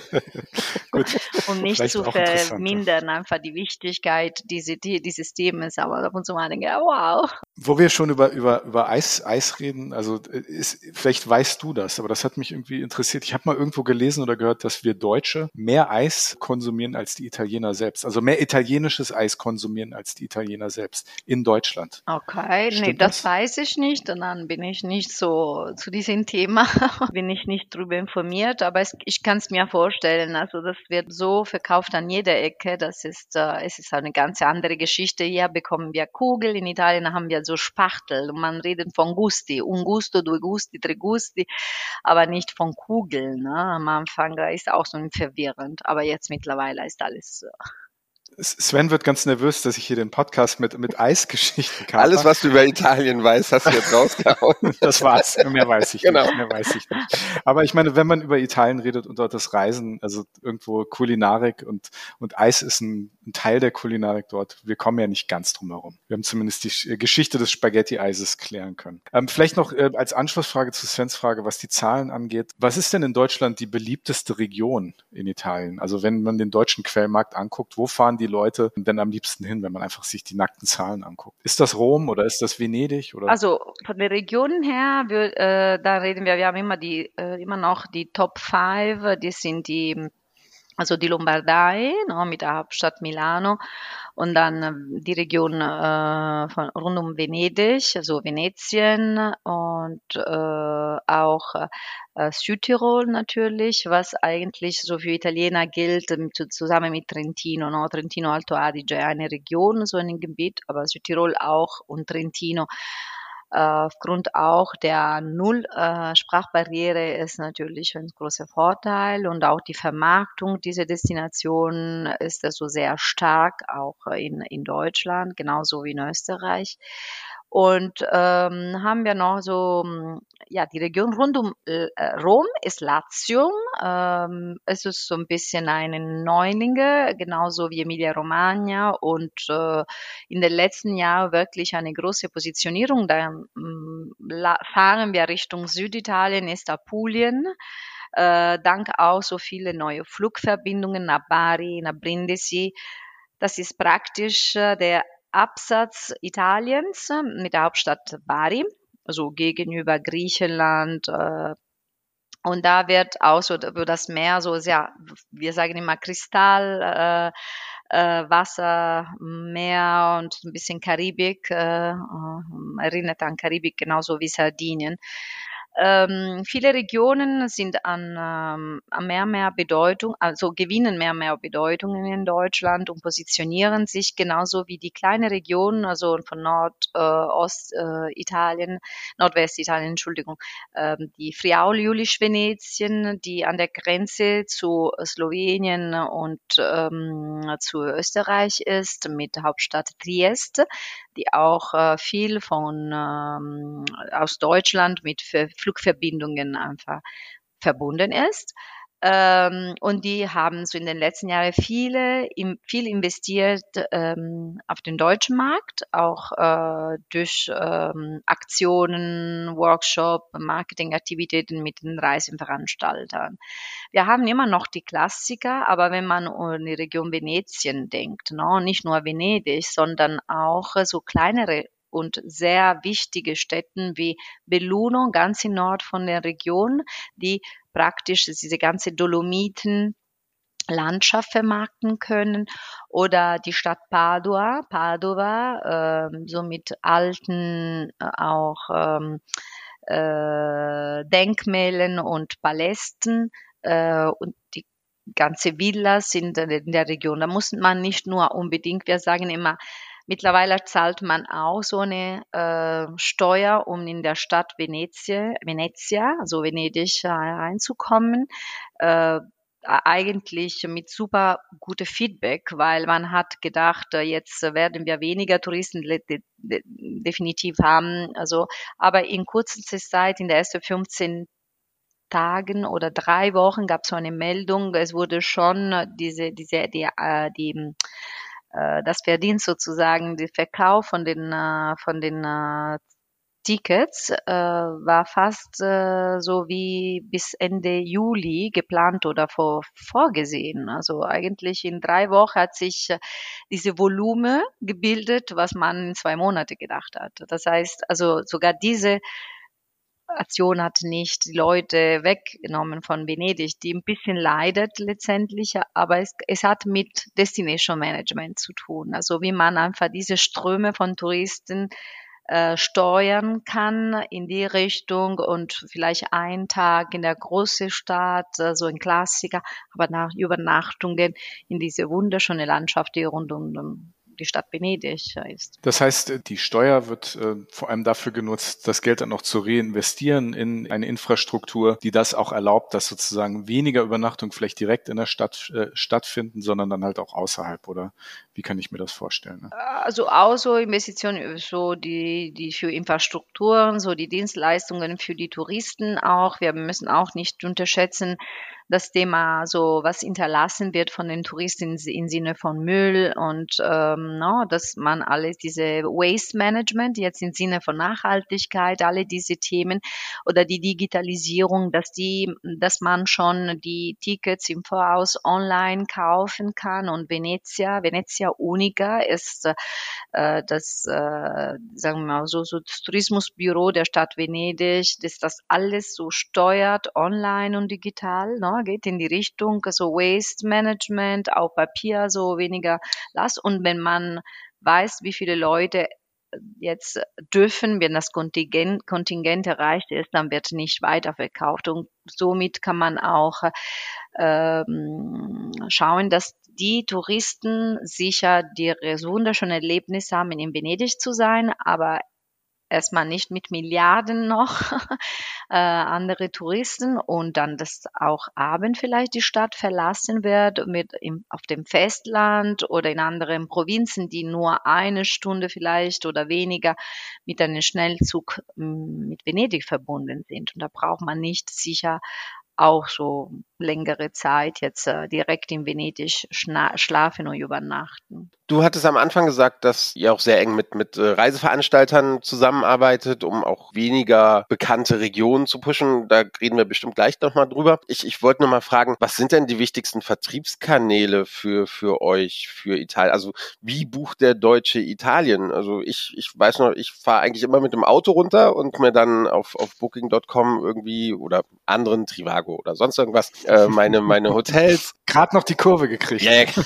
Gut, Um nicht vielleicht zu auch interessant. Ja. vermindern, einfach die Wichtigkeit diese, die, dieses Themas. Aber ab und zu mal denke ich, wow. Wo wir schon über, über, über Eis, Eis reden, also ist, vielleicht weißt du das, aber das hat mich irgendwie interessiert. Ich habe mal irgendwo gelesen oder gehört, dass wir Deutsche mehr Eis konsumieren als die Italiener selbst. Also mehr italienisches Eis konsumieren als die Italiener selbst in Deutschland. Okay, nee, Stimmt das das? weiß ich nicht. Und dann bin ich nicht so zu diesem Thema, bin ich nicht drüber informiert, aber es, ich kann es mir vorstellen. Also das wird so verkauft an jeder Ecke. Das ist, äh, es ist eine ganz andere Geschichte. Hier bekommen wir Kugel, in Italien haben wir so Spachtel. Und man redet von Gusti, un gusto, due gusti, tre gusti, aber nicht von Kugeln. Ne? Am Anfang ist auch so verwirrend, aber jetzt mittlerweile ist alles äh, Sven wird ganz nervös, dass ich hier den Podcast mit, mit Eisgeschichten kaper. Alles, was du über Italien weißt, hast du jetzt rausgehauen. Das war's. Mehr weiß ich Genau. nicht. Mehr weiß ich nicht. Aber ich meine, wenn man über Italien redet und dort das Reisen, also irgendwo Kulinarik und, und Eis ist ein, ein Teil der Kulinarik dort. Wir kommen ja nicht ganz drum herum. Wir haben zumindest die Geschichte des Spaghetti-Eises klären können. Ähm, vielleicht noch äh, als Anschlussfrage zu Svens Frage, was die Zahlen angeht. Was ist denn in Deutschland die beliebteste Region in Italien? Also wenn man den deutschen Quellmarkt anguckt, wo fahren die Leute denn am liebsten hin, wenn man einfach sich die nackten Zahlen anguckt? Ist das Rom oder ist das Venedig? Oder? Also von den Regionen her, wir, äh, da reden wir, wir haben immer die, äh, immer noch die Top Five, die sind die, also die Lombardei, no, mit der Hauptstadt Milano und dann äh, die Region äh, von rund um Venedig, also Venetien und äh, auch äh, Südtirol natürlich, was eigentlich so für Italiener gilt, ähm, zu, zusammen mit Trentino, no? Trentino Alto Adige, eine Region, so ein Gebiet, aber Südtirol auch und Trentino. Äh, aufgrund auch der Null-Sprachbarriere äh, ist natürlich ein großer Vorteil und auch die Vermarktung dieser Destination ist also sehr stark, auch in, in Deutschland, genauso wie in Österreich. Und ähm, haben wir noch so, ja, die Region rund um äh, Rom ist Latium. Ähm, es ist so ein bisschen eine Neulinge, genauso wie Emilia-Romagna und äh, in den letzten Jahren wirklich eine große Positionierung. Da ähm, fahren wir Richtung Süditalien, ist Apulien. äh, dank auch so viele neue Flugverbindungen nach Bari, nach Brindisi. Das ist praktisch äh, der Absatz Italiens äh, mit der Hauptstadt Bari, also gegenüber Griechenland. Äh, und da wird auch so über das Meer so sehr, wir sagen immer Kristall, äh, äh, Wasser, Meer und ein bisschen Karibik, äh, äh, erinnert an Karibik, genauso wie Sardinien. Ähm, viele Regionen sind an, ähm, an mehr mehr Bedeutung, also gewinnen mehr mehr Bedeutungen in Deutschland und positionieren sich genauso wie die kleine Regionen, also von Nord, äh, Ost, äh, Italien, Nordwestitalien, Entschuldigung, ähm, die Friaul-Julisch-Venetien, die an der Grenze zu Slowenien und ähm, zu Österreich ist, mit Hauptstadt Trieste, die auch äh, viel von ähm, aus Deutschland mit Ver- Flugverbindungen einfach verbunden ist. Ähm, und die haben so in den letzten Jahren viele, im, viel investiert ähm, auf den deutschen Markt, auch äh, durch ähm, Aktionen, Workshop, Marketingaktivitäten mit den Reiseveranstaltern. Wir haben immer noch die Klassiker, aber wenn man an die Region Venetien denkt, no, nicht nur Venedig, sondern auch äh, so kleinere und sehr wichtige Städten wie Belluno, ganz im Nord von der Region, die praktisch diese ganze Dolomiten Landschaft vermarkten können, oder die Stadt Padua, Padova, ähm, so mit alten äh, auch ähm, äh, Denkmälern und Palästen äh, und die ganze Villas in der, in der Region. Da muss man nicht nur unbedingt, wir sagen immer, mittlerweile zahlt man auch so eine äh, Steuer, um in der Stadt Venezia, Venezia, also Venedig, äh, reinzukommen. Äh, eigentlich mit super gutem Feedback, weil man hat gedacht, äh, jetzt werden wir weniger Touristen de de definitiv haben. Also, aber in kurzer Zeit, in der ersten fünfzehn Tagen oder drei Wochen gab es so eine Meldung, es wurde schon äh, diese, diese, die, äh, die äh, das Verdienst sozusagen, der Verkauf von den, äh, von den äh, Tickets äh, war fast äh, so wie bis Ende Juli geplant oder vor, vorgesehen. Also eigentlich in drei Wochen hat sich äh, diese Volumen gebildet, was man in zwei Monate gedacht hat. Das heißt, also sogar diese Aktion hat nicht die Leute weggenommen von Venedig, die ein bisschen leidet letztendlich, aber es, es hat mit Destination Management zu tun. Also wie man einfach diese Ströme von Touristen äh, steuern kann in die Richtung und vielleicht einen Tag in der großen Stadt, äh, so ein Klassiker, aber nach Übernachtungen in diese wunderschöne Landschaft, die rund um die Stadt Venedig ist. Das heißt, die Steuer wird äh, vor allem dafür genutzt, das Geld dann auch zu reinvestieren in eine Infrastruktur, die das auch erlaubt, dass sozusagen weniger Übernachtungen vielleicht direkt in der Stadt äh, stattfinden, sondern dann halt auch außerhalb, oder wie kann ich mir das vorstellen? Ne? Also auch so Investitionen, so die, die für Infrastrukturen, so die Dienstleistungen für die Touristen auch. Wir müssen auch nicht unterschätzen, das Thema, so was hinterlassen wird von den Touristen im Sinne von Müll und ähm, no, dass man alles diese Waste Management jetzt im Sinne von Nachhaltigkeit, alle diese Themen oder die Digitalisierung, dass die, dass man schon die Tickets im Voraus online kaufen kann, und Venezia, Venezia Unica ist äh, das, äh, sagen wir mal so, so das Tourismusbüro der Stadt Venedig, das das alles so steuert, online und digital, ne? Geht in die Richtung, so Waste Management, auf Papier, so weniger Last. Und wenn man weiß, wie viele Leute jetzt dürfen, wenn das Kontingent, Kontingent erreicht ist, dann wird nicht weiterverkauft. Und somit kann man auch ähm, schauen, dass die Touristen sicher ihre wunderschönen Erlebnisse haben, in Venedig zu sein, aber erstmal nicht mit Milliarden noch äh, andere Touristen, und dann, dass auch Abend vielleicht die Stadt verlassen wird mit im, auf dem Festland oder in anderen Provinzen, die nur eine Stunde vielleicht oder weniger mit einem Schnellzug m, mit Venedig verbunden sind. Und da braucht man nicht sicher auch so längere Zeit jetzt äh, direkt in Venedig schna- schlafen und übernachten. Du hattest am Anfang gesagt, dass ihr auch sehr eng mit, mit äh, Reiseveranstaltern zusammenarbeitet, um auch weniger bekannte Regionen zu pushen. Da reden wir bestimmt gleich nochmal drüber. Ich, ich wollte nur mal fragen, was sind denn die wichtigsten Vertriebskanäle für, für euch, für Italien? Also wie bucht der Deutsche Italien? Also ich, ich weiß noch, ich fahre eigentlich immer mit dem Auto runter und mir dann auf, auf Booking Punkt com irgendwie oder anderen Trivago oder sonst irgendwas äh, meine, meine Hotels. Gerade noch die Kurve gekriegt. Ja, ja.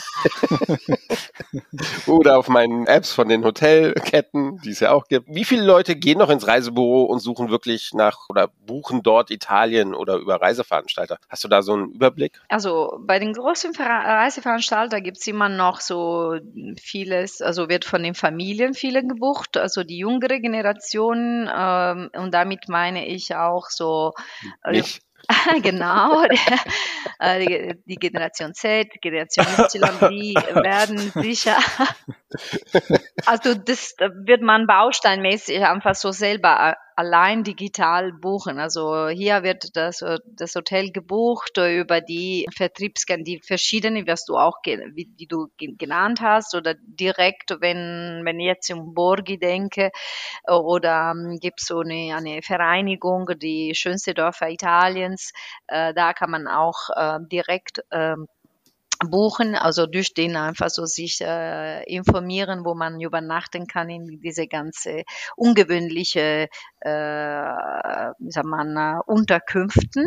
Oder auf meinen Apps von den Hotelketten, die es ja auch gibt. Wie viele Leute gehen noch ins Reisebüro und suchen wirklich nach oder buchen dort Italien oder über Reiseveranstalter? Hast du da so einen Überblick? Also bei den großen Ver- Reiseveranstaltern gibt es immer noch so vieles, also wird von den Familien viele gebucht, also die jüngere Generation ähm, und damit meine ich auch so äh, Nicht? genau, äh, die, die Generation Z, Generation Y, die werden sicher, also das wird man bausteinmäßig einfach so selber allein digital buchen. Also hier wird das, das Hotel gebucht über die Vertriebskanäle, die verschiedene, was du auch, wie, die du genannt hast, oder direkt, wenn, wenn ich jetzt in Borghi denke, oder um, gibt es so eine, eine Vereinigung, die schönste Dörfer Italiens, äh, da kann man auch äh, direkt äh, buchen, also durch den einfach so sich äh, informieren, wo man übernachten kann in diese ganze ungewöhnliche, äh, wie sagt man, äh, Unterkünften.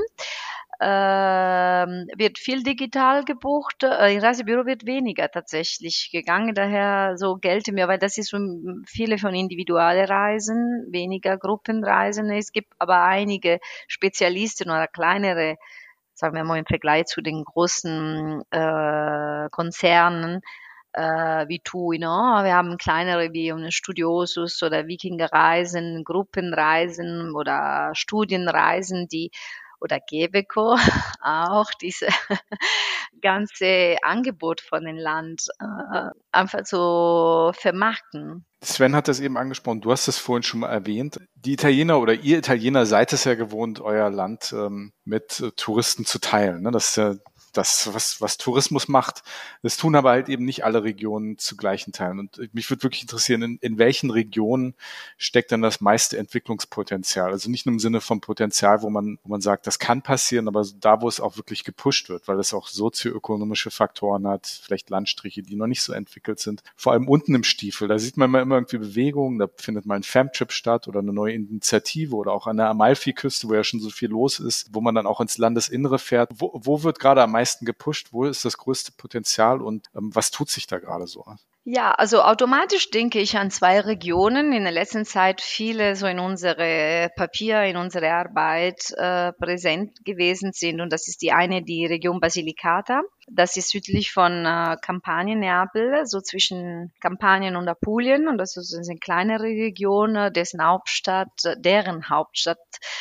Ähm, wird viel digital gebucht, äh, im Reisebüro wird weniger tatsächlich gegangen, daher so gelte mir, weil das ist so viele von individuelle Reisen, weniger Gruppenreisen. Es gibt aber einige Spezialisten oder kleinere, sagen wir mal im Vergleich zu den großen äh, Konzernen, äh, wie TUI, ne? Wir haben kleinere wie um Studiosus oder Wikingerreisen, Gruppenreisen oder Studienreisen, die oder Gebeco auch diese ganze Angebot von dem Land äh, einfach so vermarkten. Sven hat das eben angesprochen, du hast es vorhin schon mal erwähnt. Die Italiener oder ihr Italiener seid es ja gewohnt, euer Land ähm, mit äh, Touristen zu teilen. Ne? Das ist ja das, was, was Tourismus macht. Das tun aber halt eben nicht alle Regionen zu gleichen Teilen. Und mich würde wirklich interessieren, in, in welchen Regionen steckt dann das meiste Entwicklungspotenzial? Also nicht nur im Sinne von Potenzial, wo man, wo man sagt, das kann passieren, aber da, wo es auch wirklich gepusht wird, weil es auch sozioökonomische Faktoren hat, vielleicht Landstriche, die noch nicht so entwickelt sind. Vor allem unten im Stiefel, da sieht man immer, immer irgendwie Bewegungen, da findet mal ein Femtrip statt oder eine neue Initiative oder auch an der Amalfiküste, wo ja schon so viel los ist, wo man dann auch ins Landesinnere fährt. Wo, wo wird gerade am meisten gepusht? Wo ist das größte Potenzial und ähm, was tut sich da gerade so? Ja, also automatisch denke ich an zwei Regionen. In der letzten Zeit viele so in unsere Papier, in unsere Arbeit äh, präsent gewesen sind. Und das ist die eine, die Region Basilicata. Das ist südlich von äh, Kampanien, Neapel, so zwischen Kampanien und Apulien. Und das ist eine kleinere Region, dessen Hauptstadt, deren Hauptstadt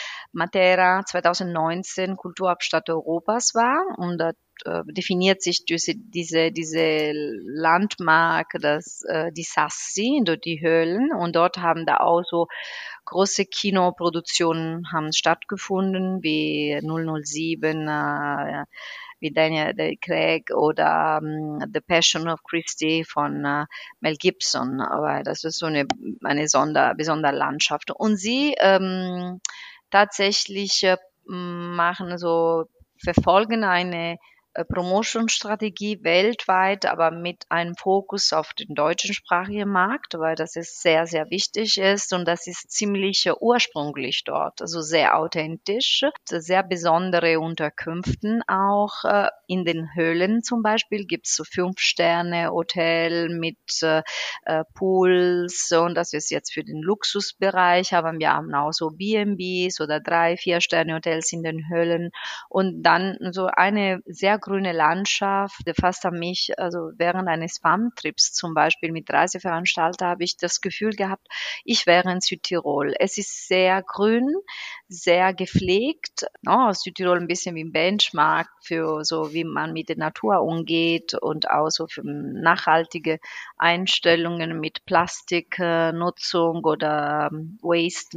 Matera zweitausendneunzehn Kulturhauptstadt Europas war. Und äh, definiert sich diese, diese, diese Landmark, das, äh, die Sassi, dort die Höhlen. Und dort haben da auch so große Kinoproduktionen haben stattgefunden, wie null null sieben, äh, wie Daniel Craig oder um, The Passion of Christie von uh, Mel Gibson. Aber das ist so eine, eine Sonder, besondere Landschaft. Und sie ähm, tatsächlich äh, machen so, verfolgen eine Promotion-Strategie weltweit, aber mit einem Fokus auf den deutschsprachigen Markt, weil das ist sehr, sehr wichtig ist und das ist ziemlich ursprünglich dort, also sehr authentisch, sehr besondere Unterkünften auch. In den Höhlen zum Beispiel gibt es so Fünf-Sterne-Hotel mit äh, Pools und das ist jetzt für den Luxusbereich, aber wir haben auch so B and Bs oder drei, Vier-Sterne-Hotels in den Höhlen und dann so eine sehr grüne Landschaft, fast an mich, also während eines Farmtrips zum Beispiel mit Reiseveranstalter habe ich das Gefühl gehabt, ich wäre in Südtirol. Es ist sehr grün, sehr gepflegt, oh, Südtirol ein bisschen wie ein Benchmark für so, wie man mit der Natur umgeht und auch so für nachhaltige Einstellungen mit Plastiknutzung oder Waste, ne?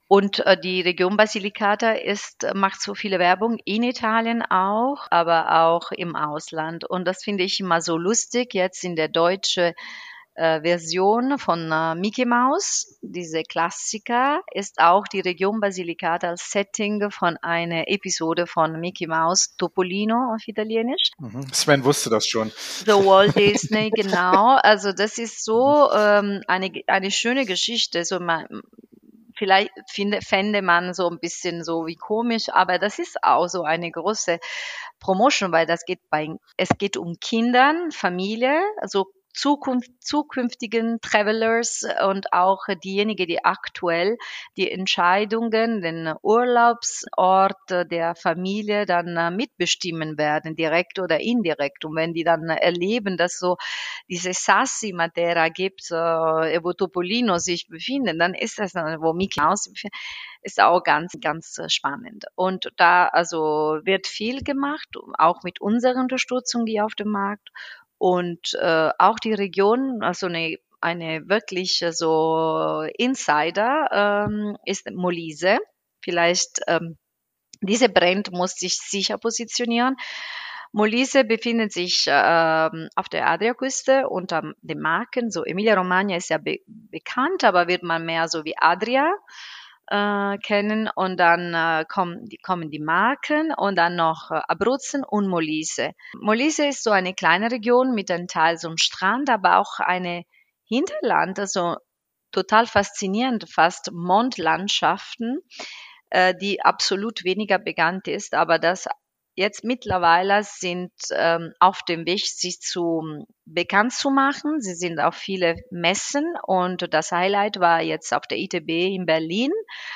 Und äh, die Region Basilicata ist, macht so viele Werbung in Italien auch, aber auch im Ausland. Und das finde ich immer so lustig. Jetzt in der deutschen äh, Version von äh, Mickey Mouse, diese Klassiker, ist auch die Region Basilicata als Setting von einer Episode von Mickey Mouse, Topolino auf Italienisch. Mhm. Sven wusste das schon. So Walt Disney, genau. Also das ist so ähm, eine, eine schöne Geschichte. So man, vielleicht finde, fände man so ein bisschen so wie komisch, aber das ist auch so eine große Promotion, weil das geht bei, es geht um Kindern, Familie, also Zukunft, zukünftigen Travelers und auch diejenigen, die aktuell die Entscheidungen, den Urlaubsort der Familie dann mitbestimmen werden, direkt oder indirekt. Und wenn die dann erleben, dass so diese Sassi Matera gibt, wo Topolino sich befindet, dann ist das, wo Mickey Mouse ist auch ganz, ganz spannend. Und da also wird viel gemacht, auch mit unserer Unterstützung hier auf dem Markt. Und äh, auch die Region, also eine, eine wirklich so Insider ähm, ist Molise. Vielleicht ähm, diese Brand muss sich sicher positionieren. Molise befindet sich ähm, auf der Adriaküste unter den Marken. So Emilia-Romagna ist ja be bekannt, aber wird man mehr so wie Adria äh, kennen. Und dann äh, kommen, die, kommen die Marken und dann noch äh, Abruzzen und Molise. Molise ist so eine kleine Region mit einem Teil so einem Strand, aber auch eine Hinterland, also total faszinierend, fast Mondlandschaften, äh, die absolut weniger bekannt ist, aber das jetzt mittlerweile sind ähm, auf dem Weg, sich zu bekannt zu machen. Sie sind auf viele Messen und das Highlight war jetzt auf der I T B in Berlin.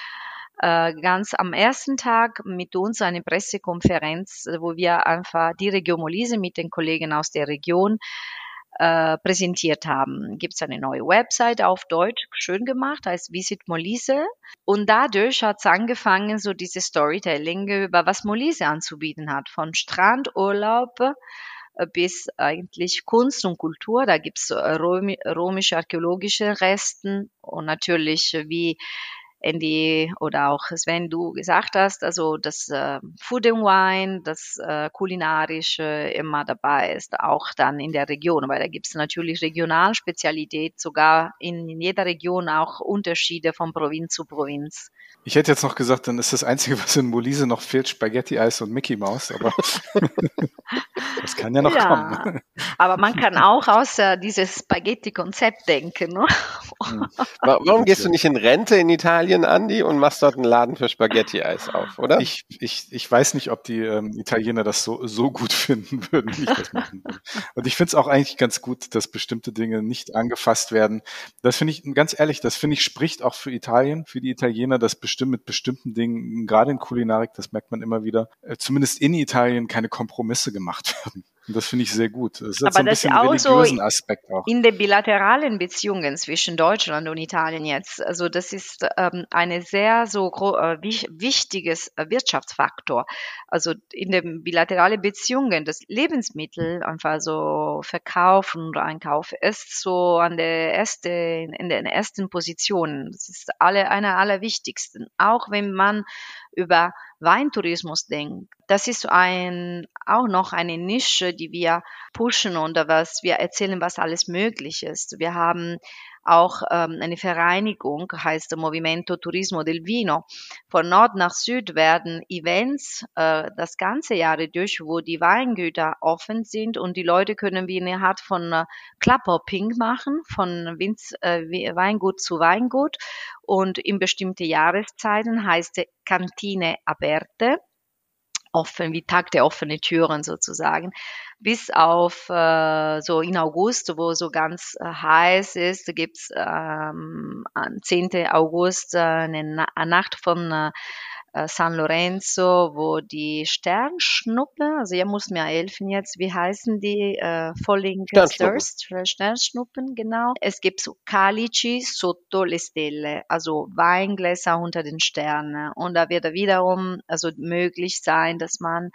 Äh, ganz am ersten Tag mit uns eine Pressekonferenz, wo wir einfach die Region Molise mit den Kollegen aus der Region äh, präsentiert haben. Gibt es eine neue Website auf Deutsch, schön gemacht, heißt Visit Molise. Und dadurch hat es angefangen, so diese Storytelling über was Molise anzubieten hat, von Strandurlaub äh, bis eigentlich Kunst und Kultur. Da gibt es römi römische archäologische Resten und natürlich äh, wie Andy oder auch Sven, du gesagt hast, also das äh, Food and Wine, das äh, kulinarische immer dabei ist, auch dann in der Region, weil da gibt es natürlich Regionalspezialität, sogar in, in jeder Region auch Unterschiede von Provinz zu Provinz. Ich hätte jetzt noch gesagt, dann ist das Einzige, was in Molise noch fehlt, Spaghetti-Eis und Mickey Mouse, aber das kann ja noch ja, kommen. Aber man kann auch außer dieses Spaghetti-Konzept denken. Ne? Hm. Warum gehst du nicht in Rente in Italien, Andi, und machst dort einen Laden für Spaghetti-Eis auf, oder? Ich, ich, ich weiß nicht, ob die ähm, Italiener das so, so gut finden würden, wie ich das machen würde. Und ich finde es auch eigentlich ganz gut, dass bestimmte Dinge nicht angefasst werden. Das finde ich, ganz ehrlich, das finde ich, spricht auch für Italien, für die Italiener, dass bestimmt mit bestimmten Dingen, gerade in Kulinarik, das merkt man immer wieder, äh, zumindest in Italien keine Kompromisse gemacht werden. Und das finde ich sehr gut. Das hat Aber so ein das bisschen auch religiösen so Aspekt auch. in den bilateralen Beziehungen zwischen Deutschland und Italien jetzt. Also das ist ähm, eine sehr so äh, wichtiges Wirtschaftsfaktor. Also in den bilateralen Beziehungen, das Lebensmittel einfach so Verkauf und Einkauf ist so an der erste, in den ersten Positionen. Das ist alle einer aller wichtigsten. Auch wenn man über Weintourismus denkt. Das ist ein, auch noch eine Nische, die wir pushen und was wir erzählen, was alles möglich ist. Wir haben auch ähm, eine Vereinigung, heißt Movimento Turismo del Vino. Von Nord nach Süd werden Events äh, das ganze Jahr durch, wo die Weingüter offen sind und die Leute können wie eine Art von äh, Clubhopping machen, von Winz, äh, Weingut zu Weingut. Und in bestimmte Jahreszeiten heißt es Cantine Aperte, offen, wie Tag der offenen Türen sozusagen, bis auf äh, so in August, wo so ganz äh, heiß ist, gibt's ähm, am zehnten August äh, eine, Na eine Nacht von äh, San Lorenzo, wo die Sternschnuppe, also ihr müsst mir helfen jetzt, wie heißen die? Äh, Falling Stars, Sternschnuppen, genau. Es gibt so Calici sotto le stelle, also Weingläser unter den Sternen. Und da wird wiederum also möglich sein, dass man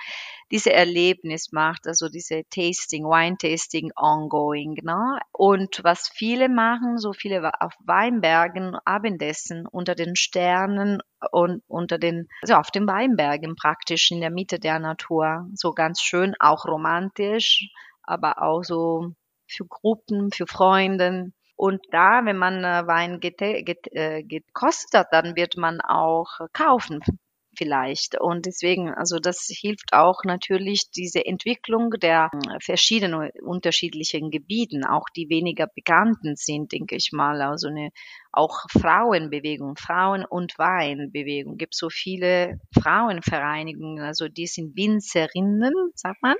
diese Erlebnis macht, also diese Tasting, Wine-Tasting ongoing, ne? Und was viele machen, so viele auf Weinbergen Abendessen unter den Sternen und unter den, also auf den Weinbergen praktisch in der Mitte der Natur. So ganz schön, auch romantisch, aber auch so für Gruppen, für Freunde. Und da, wenn man äh, Wein gete- get- äh, gekostet hat, dann wird man auch kaufen vielleicht. Und deswegen, also das hilft auch natürlich diese Entwicklung der äh, verschiedenen unterschiedlichen Gebieten, auch die weniger bekannten sind, denke ich mal. Also eine auch Frauenbewegung, Frauen- und Weinbewegung. Gibt so viele Frauenvereinigungen, also die sind Winzerinnen, sagt man,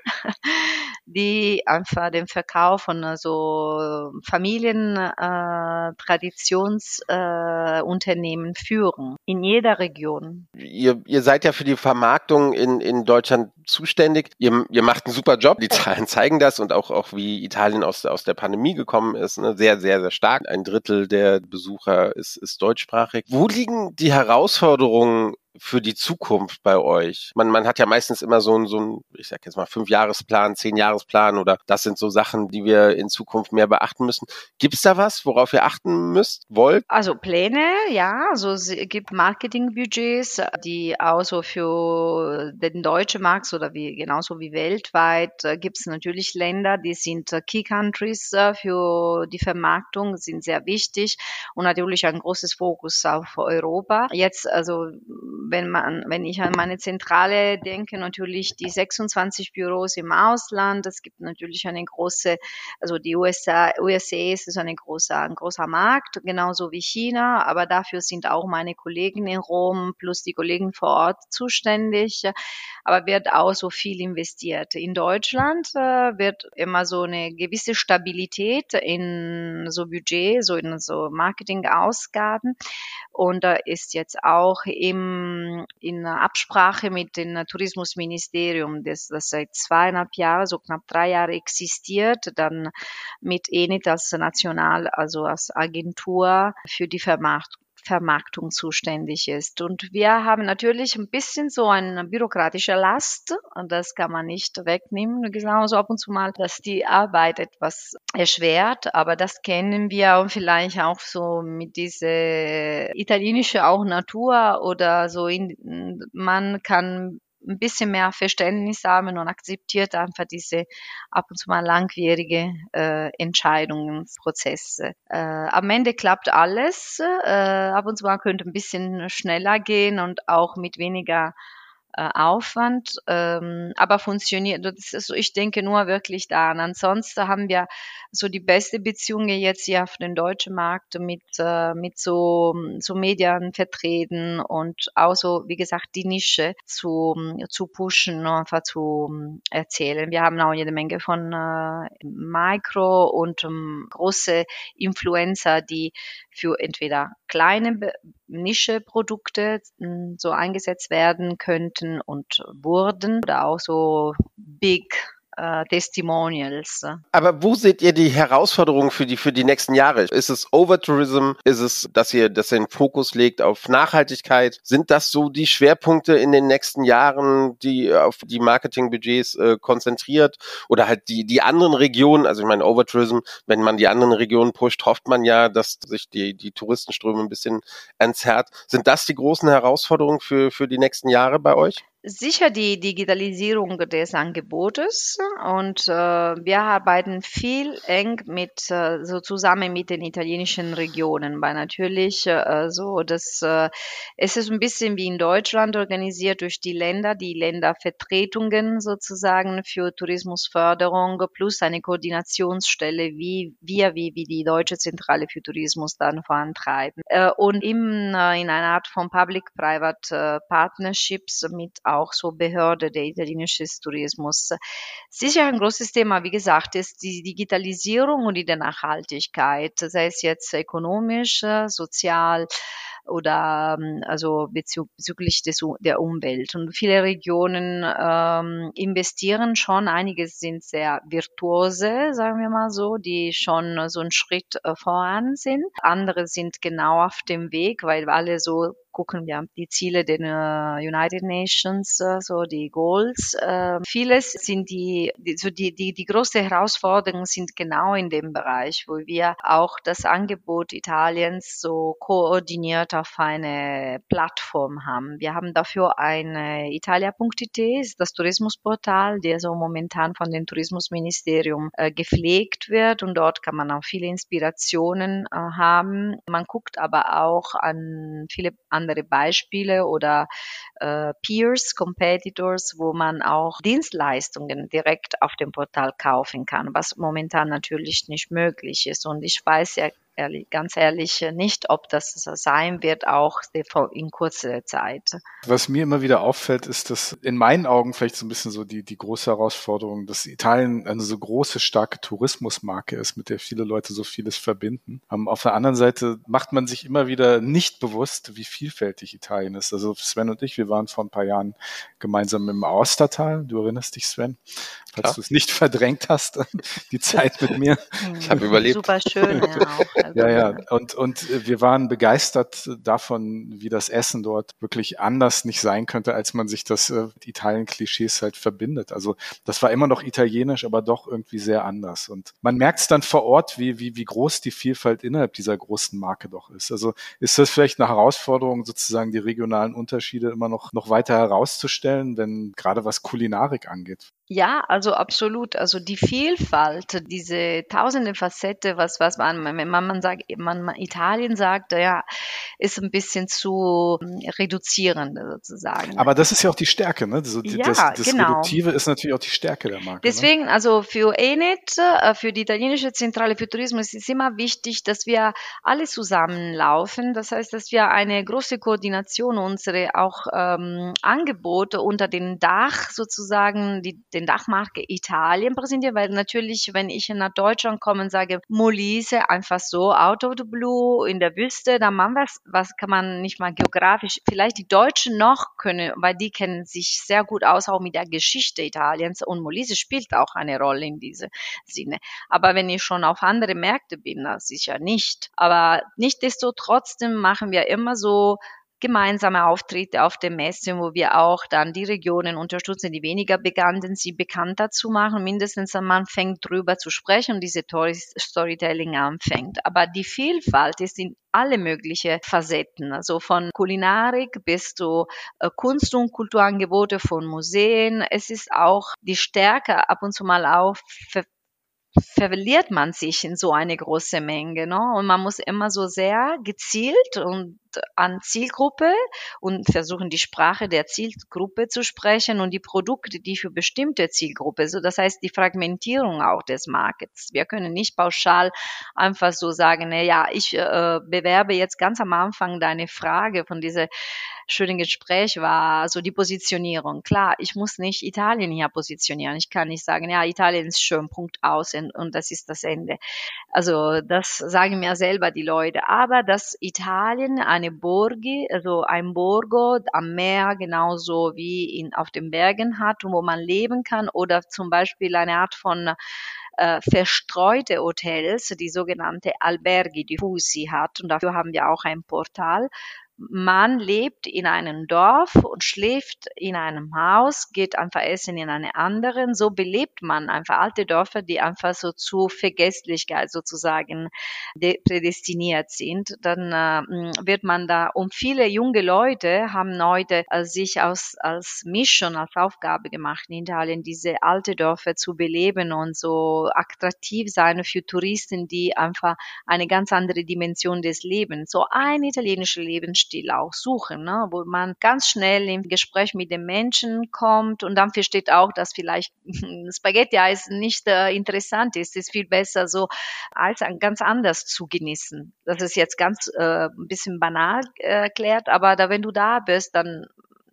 die einfach den Verkauf von äh, so Familien, äh, Traditionsunternehmen äh, Unternehmen führen in jeder Region. Ihr, ihr seid ja für die Vermarktung in, in Deutschland zuständig. Ihr, ihr macht einen super Job. Die Zahlen zeigen das und auch, auch wie Italien aus, aus der Pandemie gekommen ist. Ne? Sehr, sehr, sehr stark. Ein Drittel der Besucher ist, ist deutschsprachig. Wo liegen die Herausforderungen für die Zukunft bei euch? Man, man hat ja meistens immer so ein, so ein, ich sag jetzt mal, Fünfjahresplan, Zehnjahresplan oder das sind so Sachen, die wir in Zukunft mehr beachten müssen. Gibt es da was, worauf ihr achten müsst, wollt? Also Pläne, ja, also es gibt Marketingbudgets, die auch so für den deutschen Markt oder wie genauso wie weltweit äh, gibt es natürlich Länder, die sind äh, Key Countries äh, für die Vermarktung, sind sehr wichtig und natürlich ein großes Fokus auf Europa. Jetzt, also wenn man, wenn ich an meine Zentrale denke, natürlich die sechsundzwanzig Büros im Ausland. Es gibt natürlich eine große, also die U S A, U S A ist eine große, ein großer Markt, genauso wie China. Aber dafür sind auch meine Kollegen in Rom plus die Kollegen vor Ort zuständig. Aber wird auch so viel investiert. In Deutschland äh, wird immer so eine gewisse Stabilität in so Budget, so in so Marketingausgaben. Und da ist jetzt auch im, in Absprache mit dem Tourismusministerium, das, das seit zweieinhalb Jahren, so knapp drei Jahre existiert, dann mit E N I T als National, also als Agentur für die Vermarktung. Vermarktung zuständig ist. Und wir haben natürlich ein bisschen so eine bürokratische Last, und das kann man nicht wegnehmen, genauso ab und zu mal, dass die Arbeit etwas erschwert, aber das kennen wir und vielleicht auch so mit dieser italienische auch Natur oder so, in, man kann ein bisschen mehr Verständnis haben und akzeptiert einfach diese ab und zu mal langwierige äh, Entscheidungsprozesse. Äh, am Ende klappt alles. Äh, ab und zu mal könnte ein bisschen schneller gehen und auch mit weniger äh, Aufwand, ähm, aber funktioniert. Das ist so, ich denke nur wirklich daran. Ansonsten haben wir so die beste Beziehung jetzt hier auf den deutschen Markt mit äh, mit so so Medien vertreten und auch so, wie gesagt, die Nische zu zu pushen, einfach zu erzählen. Wir haben auch jede Menge von äh, Micro- und ähm, große Influencer, die für entweder kleine Nischeprodukte so eingesetzt werden könnten und wurden oder auch so Big äh, Testimonials. Aber wo seht ihr die Herausforderungen für die für die nächsten Jahre? Ist es Overtourism? Ist es, dass ihr, dass ihr den Fokus legt auf Nachhaltigkeit? Sind das so die Schwerpunkte in den nächsten Jahren, die auf die Marketingbudgets äh, konzentriert? Oder halt die die anderen Regionen? Also ich meine Overtourism, wenn man die anderen Regionen pusht, hofft man ja, dass sich die die Touristenströme ein bisschen entzerrt. Sind das die großen Herausforderungen für für die nächsten Jahre bei euch? Sicher die Digitalisierung des Angebotes und äh, wir arbeiten viel eng mit äh, so zusammen mit den italienischen Regionen, weil natürlich äh, so das äh, es ist ein bisschen wie in Deutschland organisiert durch die Länder, die Ländervertretungen sozusagen für Tourismusförderung plus eine Koordinationsstelle, wie wir wie wie die Deutsche Zentrale für Tourismus dann vorantreiben äh, und im, äh, in einer Art von Public-Private äh, Partnerships mit auch so Behörde der italienische Tourismus. Sicher ein großes Thema, wie gesagt, ist die Digitalisierung und die Nachhaltigkeit, sei es jetzt ökonomisch, sozial oder also bezü bezüglich des, der Umwelt. Und viele Regionen ähm, investieren schon, einige sind sehr virtuose, sagen wir mal so, die schon so einen Schritt äh, voran sind. Andere sind genau auf dem Weg, weil alle so gucken wir die Ziele der äh, United Nations, äh, so die Goals. Äh, vieles sind die, die, so die, die, die große Herausforderungen sind genau in dem Bereich, wo wir auch das Angebot Italiens so koordiniert auf eine Plattform haben. Wir haben dafür eine Italia Punkt I T, ist das Tourismusportal, der so momentan von dem Tourismusministerium äh, gepflegt wird, und dort kann man auch viele Inspirationen äh, haben. Man guckt aber auch an viele andere Beispiele oder äh, Peers, Competitors, wo man auch Dienstleistungen direkt auf dem Portal kaufen kann, was momentan natürlich nicht möglich ist. Und ich weiß ja ehrlich, ganz ehrlich nicht, ob das so sein wird, auch in kurzer Zeit. Was mir immer wieder auffällt, ist, dass in meinen Augen vielleicht so ein bisschen so die, die große Herausforderung, dass Italien eine so große, starke Tourismusmarke ist, mit der viele Leute so vieles verbinden. Um, auf der anderen Seite macht man sich immer wieder nicht bewusst, wie vielfältig Italien ist. Also Sven und ich, wir waren vor ein paar Jahren gemeinsam im Aostatal. Du erinnerst dich, Sven? Falls Klar. du es nicht verdrängt hast, die Zeit mit mir. Ich habe überlebt. Super schön, ja auch. Also, ja, ja. Und, und wir waren begeistert davon, wie das Essen dort wirklich anders nicht sein könnte, als man sich das äh, Italien-Klischees halt verbindet. Also das war immer noch italienisch, aber doch irgendwie sehr anders. Und man merkt es dann vor Ort, wie, wie, wie groß die Vielfalt innerhalb dieser großen Marke doch ist. Also ist das vielleicht eine Herausforderung, sozusagen die regionalen Unterschiede immer noch, noch weiter herauszustellen, wenn gerade was Kulinarik angeht? Ja, also absolut. Also die Vielfalt, diese tausende Facette, was was man, wenn man, man sagt, man Italien sagt, ja, ist ein bisschen zu reduzierend sozusagen. Aber das ist ja auch die Stärke, ne? Das, ja, das, das genau. Reduktive ist natürlich auch die Stärke der Marke. Deswegen, ne? also für E N I T, für die italienische Zentrale für Tourismus, ist immer wichtig, dass wir alle zusammenlaufen. Das heißt, dass wir eine große Koordination unsere auch ähm, Angebote unter dem Dach sozusagen, die den Dachmarke Italien präsentieren, weil natürlich, wenn ich nach Deutschland komme und sage, Molise, einfach so, out of the blue, in der Wüste, dann man was, was kann man nicht mal geografisch, vielleicht die Deutschen noch können, weil die kennen sich sehr gut aus, auch mit der Geschichte Italiens, und Molise spielt auch eine Rolle in diesem Sinne. Aber wenn ich schon auf andere Märkte bin, dann sicher nicht. Aber nichtsdestotrotz machen wir immer so gemeinsame Auftritte auf der Messe, wo wir auch dann die Regionen unterstützen, die weniger bekannt sind, sie bekannter zu machen, mindestens man fängt drüber zu sprechen und diese Storytelling anfängt. Aber die Vielfalt ist in alle möglichen Facetten, also von Kulinarik bis zu äh, Kunst- und Kulturangebote von Museen. Es ist auch die Stärke ab und zu mal auch ver verliert man sich in so eine große Menge, ne? Und man muss immer so sehr gezielt und an Zielgruppe und versuchen, die Sprache der Zielgruppe zu sprechen und die Produkte, die für bestimmte Zielgruppe, so das heißt die Fragmentierung auch des Markets. Wir können nicht pauschal einfach so sagen, na ja, ich äh, bewerbe jetzt ganz am Anfang deine Frage von dieser schönen Gespräch war so die Positionierung. Klar, ich muss nicht Italien hier positionieren. Ich kann nicht sagen, ja, Italien ist schön, Punkt aus und, und das ist das Ende. Also das sagen mir selber die Leute. Aber dass Italien eine Borgi, also ein Borgo am Meer, genauso wie in, auf den Bergen hat, wo man leben kann, oder zum Beispiel eine Art von äh, verstreute Hotels, die sogenannte Alberghi diffusi hat. Und dafür haben wir auch ein Portal. Man lebt in einem Dorf und schläft in einem Haus, geht einfach essen in einem anderen. So belebt man einfach alte Dörfer, die einfach so zu Vergesslichkeit sozusagen prädestiniert sind. Dann äh, wird man da, und viele junge Leute haben heute äh, sich aus, als Mission, als Aufgabe gemacht, in Italien diese alte Dörfer zu beleben und so attraktiv sein für Touristen, die einfach eine ganz andere Dimension des Lebens, so ein italienischer Lebensstil auch suchen, ne? Wo man ganz schnell im Gespräch mit den Menschen kommt und dann versteht auch, dass vielleicht Spaghetti-Eis nicht äh, interessant ist. Es ist viel besser so als ganz anders zu genießen. Das ist jetzt ganz äh, ein bisschen banal äh, erklärt, aber da, wenn du da bist, dann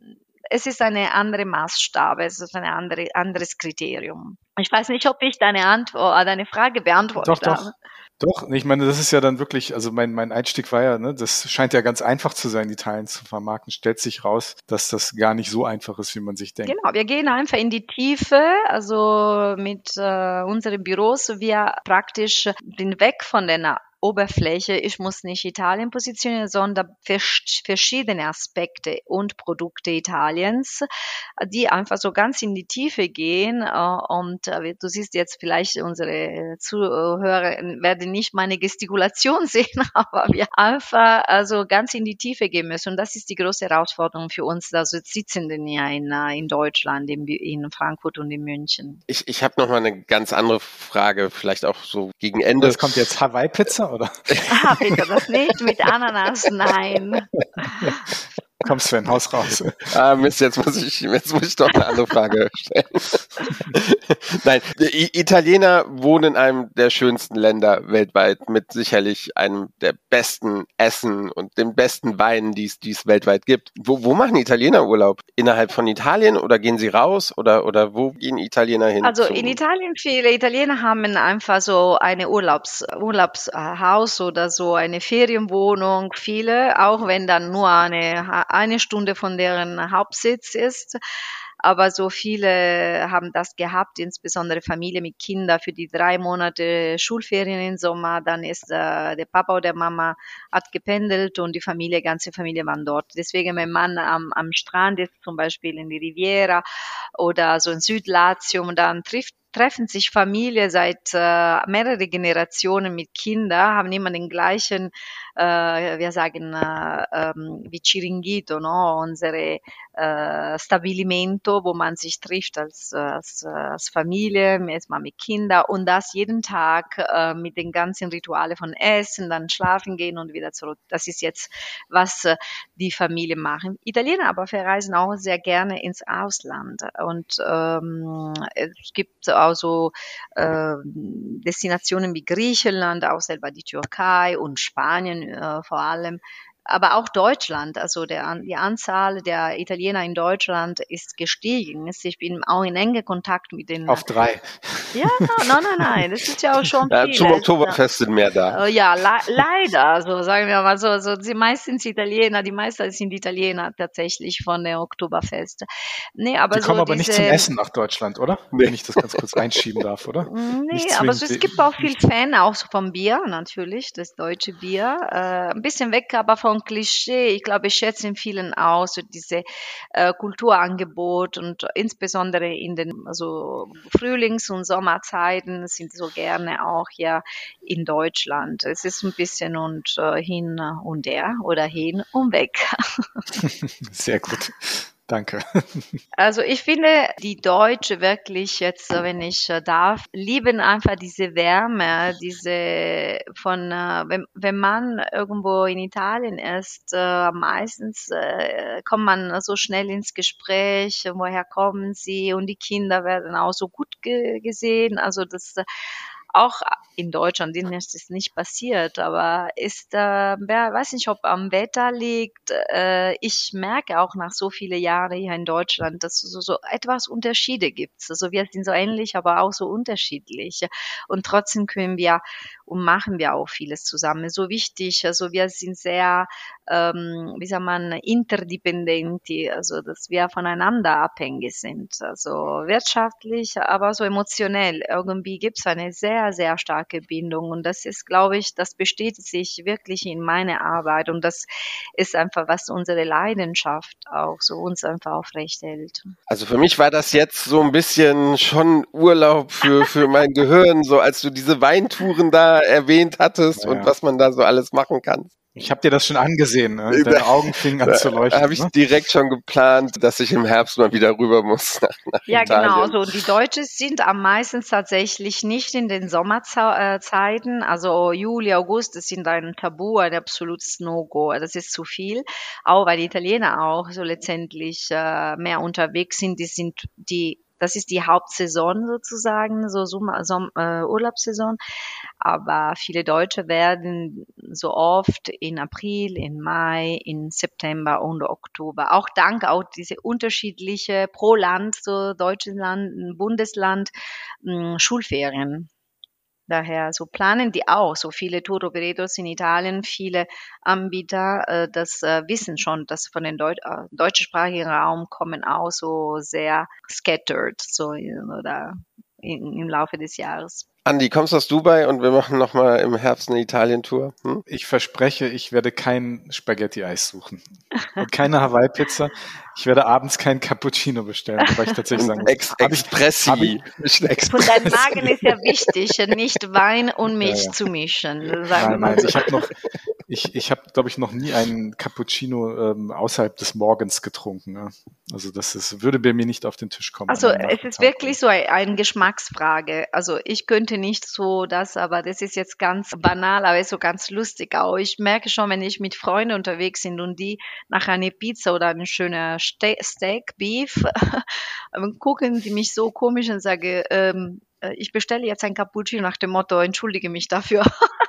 es ist eine andere Maßstab, es ist ein andere, anderes Kriterium. Ich weiß nicht, ob ich deine Antwort, deine Frage beantwortet doch, habe. Doch, ich meine, das ist ja dann wirklich, also mein, mein Einstieg war ja, ne, das scheint ja ganz einfach zu sein, Italien zu vermarkten. Stellt sich raus, dass das gar nicht so einfach ist, wie man sich denkt. Genau, wir gehen einfach in die Tiefe, also mit äh, unseren Büros, wir praktisch sind weg von den Oberfläche. Ich muss nicht Italien positionieren, sondern vers- verschiedene Aspekte und Produkte Italiens, die einfach so ganz in die Tiefe gehen. Äh, und äh, du siehst jetzt vielleicht, unsere Zuhörer werden nicht meine Gestikulation sehen, aber wir einfach also ganz in die Tiefe gehen müssen. Und das ist die große Herausforderung für uns, also Sitzenden ja in, in Deutschland, in, in Frankfurt und in München. Ich, ich habe noch mal eine ganz andere Frage, vielleicht auch so gegen Ende. Das kommt jetzt Hawaii-Pizza, oder? Ah, bitte, das nicht mit Ananas, nein. Komm, Sven, Haus raus. Ah, Mist, jetzt muss ich, jetzt muss ich doch eine andere Frage stellen. Nein, I- Italiener wohnen in einem der schönsten Länder weltweit mit sicherlich einem der besten Essen und den besten Weinen, die es, die es weltweit gibt. Wo, wo machen Italiener Urlaub? Innerhalb von Italien oder gehen sie raus oder, oder wo gehen Italiener hin? Also zum- in Italien, viele Italiener haben einfach so eine Urlaubs, Urlaubshaus oder so eine Ferienwohnung. Viele, auch wenn dann nur eine, eine Stunde von deren Hauptsitz ist. Aber so viele haben das gehabt, insbesondere Familie mit Kindern für die drei Monate Schulferien im Sommer. Dann ist äh, der Papa oder Mama hat gependelt und die Familie, ganze Familie waren dort. Deswegen, wenn man am, am Strand ist, zum Beispiel in die Riviera oder so in Südlatium, dann trifft treffen sich Familie seit äh, mehrere Generationen mit Kindern, haben immer den gleichen, äh, wir sagen, äh, ähm, wie Chiringuito, no? Unsere äh, Stabilimento, wo man sich trifft als, als, als Familie, erstmal mit Kindern und das jeden Tag äh, mit den ganzen Ritualen von Essen, dann schlafen gehen und wieder zurück. Das ist jetzt, was äh, die Familie machen. Italiener aber verreisen auch sehr gerne ins Ausland und ähm, es gibt also äh, Destinationen wie Griechenland, auch selber die Türkei und Spanien äh, vor allem. Aber auch Deutschland, also der, die Anzahl der Italiener in Deutschland ist gestiegen. Ich bin auch in enge Kontakt mit den... Auf drei. Ja, nein, nein, nein, das ist ja auch schon Ja, viel. zum Oktoberfest sind mehr da. Ja, le leider, so sagen wir mal so, so die meisten sind Italiener, die meisten sind Italiener tatsächlich von der Oktoberfest. Nee, aber Die so kommen aber diese, nicht zum Essen nach Deutschland, oder? Nee. Wenn ich das ganz kurz reinschieben darf, oder? Nee, Nicht aber so, zwingend es die- gibt auch viel Fan, auch so vom Bier natürlich, das deutsche Bier. Äh, ein bisschen weg aber vom Klischee. Ich glaube, ich schätze in vielen auch so diese äh, Kulturangebot und insbesondere in den also Frühlings- und Sommerzeiten sind so gerne auch hier in Deutschland. Es ist ein bisschen und äh, hin und her oder hin und weg. Sehr gut. Danke. Also ich finde, die Deutsche wirklich jetzt, äh, wenn ich äh, darf, lieben einfach diese Wärme, diese von, äh, wenn, wenn man irgendwo in Italien ist, äh, meistens äh, kommt man so schnell ins Gespräch, woher kommen sie und die Kinder werden auch so gut ge gesehen. Also das äh, auch in Deutschland ist es nicht passiert, aber ist, äh, wer weiß nicht, ob am Wetter liegt. Äh, ich merke auch nach so vielen Jahren hier in Deutschland, dass es so, so etwas Unterschiede gibt. Also wir sind so ähnlich, aber auch so unterschiedlich. Und trotzdem können wir und machen wir auch vieles zusammen. So wichtig, also wir sind sehr, ähm, wie sagt man, interdependenti, also dass wir voneinander abhängig sind. Also wirtschaftlich, aber so emotionell. Irgendwie gibt es eine sehr, sehr starke Bindung und das ist, glaube ich, das bestätigt sich wirklich in meiner Arbeit und das ist einfach, was unsere Leidenschaft auch so uns einfach aufrechthält. Also für mich war das jetzt so ein bisschen schon Urlaub für, für mein Gehirn, so als du diese Weintouren da erwähnt hattest Ja, und ja. was man da so alles machen kann. Ich habe dir das schon angesehen. Ne? Deine Augen fingen an zu Da leuchten. habe ich Ne? direkt schon geplant, dass ich im Herbst mal wieder rüber muss nach, nach Ja, Italien. genau. So die Deutschen sind am meisten tatsächlich nicht in den Sommerzeiten. Also Juli, August, das sind ein Tabu, ein absolutes No-Go. Das ist zu viel. Auch weil die Italiener auch so letztendlich äh, mehr unterwegs sind. Die sind die Das ist die Hauptsaison sozusagen, so Sommer, Som äh, Urlaubssaison. Aber viele Deutsche werden so oft in April, in Mai, in September und Oktober, auch dank auch diese unterschiedliche pro Land, so deutsches Land, Bundesland, mh, Schulferien. Daher so planen die auch, so viele Tour Operators in Italien, viele Anbieter, äh, das äh, wissen schon, dass von den Deut äh, deutschsprachigen Raum kommen auch so sehr scattered, so oder in, im Laufe des Jahres. Andi, kommst du aus Dubai und wir machen nochmal im Herbst eine Italien-Tour? Hm? Ich verspreche, ich werde kein Spaghetti-Eis suchen und keine Hawaii-Pizza. Ich werde abends kein Cappuccino bestellen, wobei ich tatsächlich sagen muss, Ex Expressi. hab ich, hab ich, Von deinem Magen ist ja wichtig, nicht Wein und Milch Ja, ja. zu mischen. Sagen wir Nein, mal nein, so. ich habe noch, ich, ich habe, glaube ich, noch nie einen Cappuccino ähm, außerhalb des Morgens getrunken. Ja. Also das ist, würde bei mir nicht auf den Tisch kommen. Also an einem es ist Nachmittag. wirklich so ein- eine Geschmacksfrage. Also ich könnte nicht so das, aber das ist jetzt ganz banal, aber ist so ganz lustig auch. Ich merke schon, wenn ich mit Freunden unterwegs bin und die nach einer Pizza oder einem schönen Ste Steak, Beef, gucken die mich so komisch und sagen, ähm, äh, ich bestelle jetzt ein Cappuccino nach dem Motto, entschuldige mich dafür.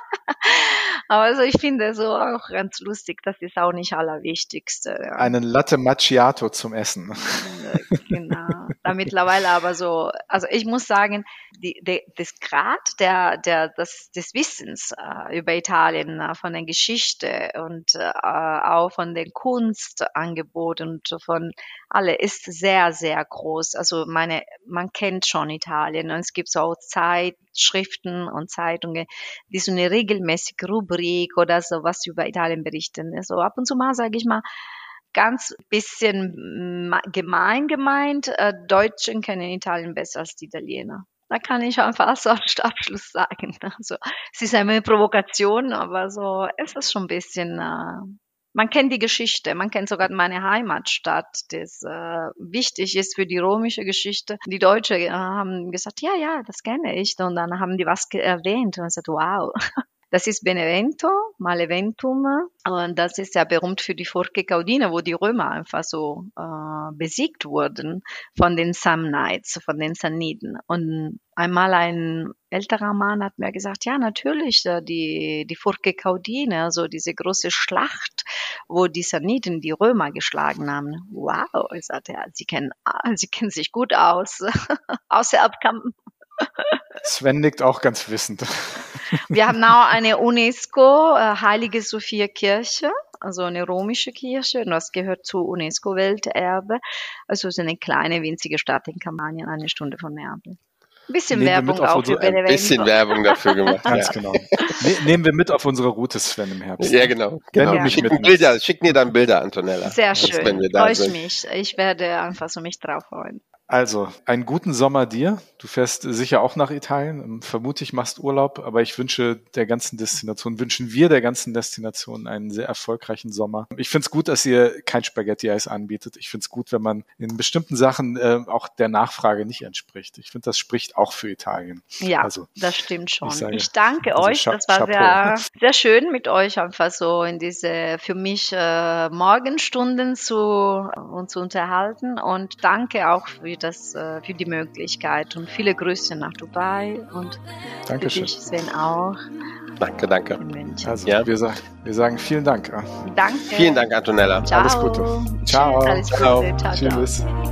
Aber also ich finde so auch ganz lustig, das ist auch nicht allerwichtigste. Ja. Einen Latte Macchiato zum Essen. Äh, Genau. Da mittlerweile aber so, also ich muss sagen, die, die, das Grad der, der, des, des Wissens äh, über Italien, äh, von der Geschichte und äh, auch von den Kunstangeboten und von alle ist sehr, sehr groß. Also meine, man kennt schon Italien und es gibt so auch Zeitschriften und Zeitungen, die so eine regelmäßige Rubrik oder so was über Italien berichten. So ab und zu mal sage ich mal, ganz bisschen ma- gemein gemeint, äh, Deutschen kennen Italien besser als die Italiener. Da kann ich einfach so als Abschluss sagen. Also, es ist eine Provokation, aber so, es ist schon ein bisschen, äh, man kennt die Geschichte, man kennt sogar meine Heimatstadt, das äh, wichtig ist für die römische Geschichte. Die Deutschen äh, haben gesagt, ja, ja, das kenne ich. Und dann haben die was ge- erwähnt und ich gesagt, wow. Das ist Benevento, Maleventum, und das ist ja berühmt für die Forche Caudine, wo die Römer einfach so äh, besiegt wurden von den Samnites, von den Samniten. Und einmal ein älterer Mann hat mir gesagt, ja, natürlich, äh, die, die Forche Caudine, also diese große Schlacht, wo die Samniten die Römer geschlagen haben. Wow, ich sagte, ja, sie kennen, sie kennen sich gut aus. Außerhalb kam Sven nickt auch ganz wissend. Wir haben auch eine UNESCO, äh, Heilige Sophia Kirche, also eine römische Kirche, und das gehört zu UNESCO-Welterbe. Also es ist eine kleine, winzige Stadt in Kampanien, eine Stunde von Neapel. Ein bisschen Nehmen wir Werbung mit auf auch unsere- für Ein Benevento. bisschen Werbung dafür gemacht. Ganz ja. genau. Ne, nehmen wir mit auf unsere Route, Sven, im Herbst. Ja, genau. Wenn genau. du mich Schick, mitnimmst. Bilder, schick mir dann Bilder, Antonella. Sehr Also, schön, wenn wir da freue ich sind. mich. Ich werde einfach so mich drauf freuen. Also, einen guten Sommer dir. Du fährst sicher auch nach Italien. Vermute ich machst Urlaub, aber ich wünsche der ganzen Destination, wünschen wir der ganzen Destination einen sehr erfolgreichen Sommer. Ich finde es gut, dass ihr kein Spaghetti-Eis anbietet. Ich finde es gut, wenn man in bestimmten Sachen äh, auch der Nachfrage nicht entspricht. Ich finde, das spricht auch für Italien. Ja, Also, das stimmt schon. ich Ich, sage, danke also euch. Cha- Das war Chapeau. sehr, sehr schön mit euch einfach so in diese für mich äh, Morgenstunden zu uns zu unterhalten, und danke auch für das äh, für die Möglichkeit und viele Grüße nach Dubai und für Dankeschön. dich, Sven, auch Danke, danke. in München. Also, Ja. wir, sa- wir sagen vielen Dank. Ja. Danke. Vielen Dank, Antonella. Ciao. Alles Gute. Ciao. Tschüss, alles Gute. Ciao. Ciao, ciao. Tschüss.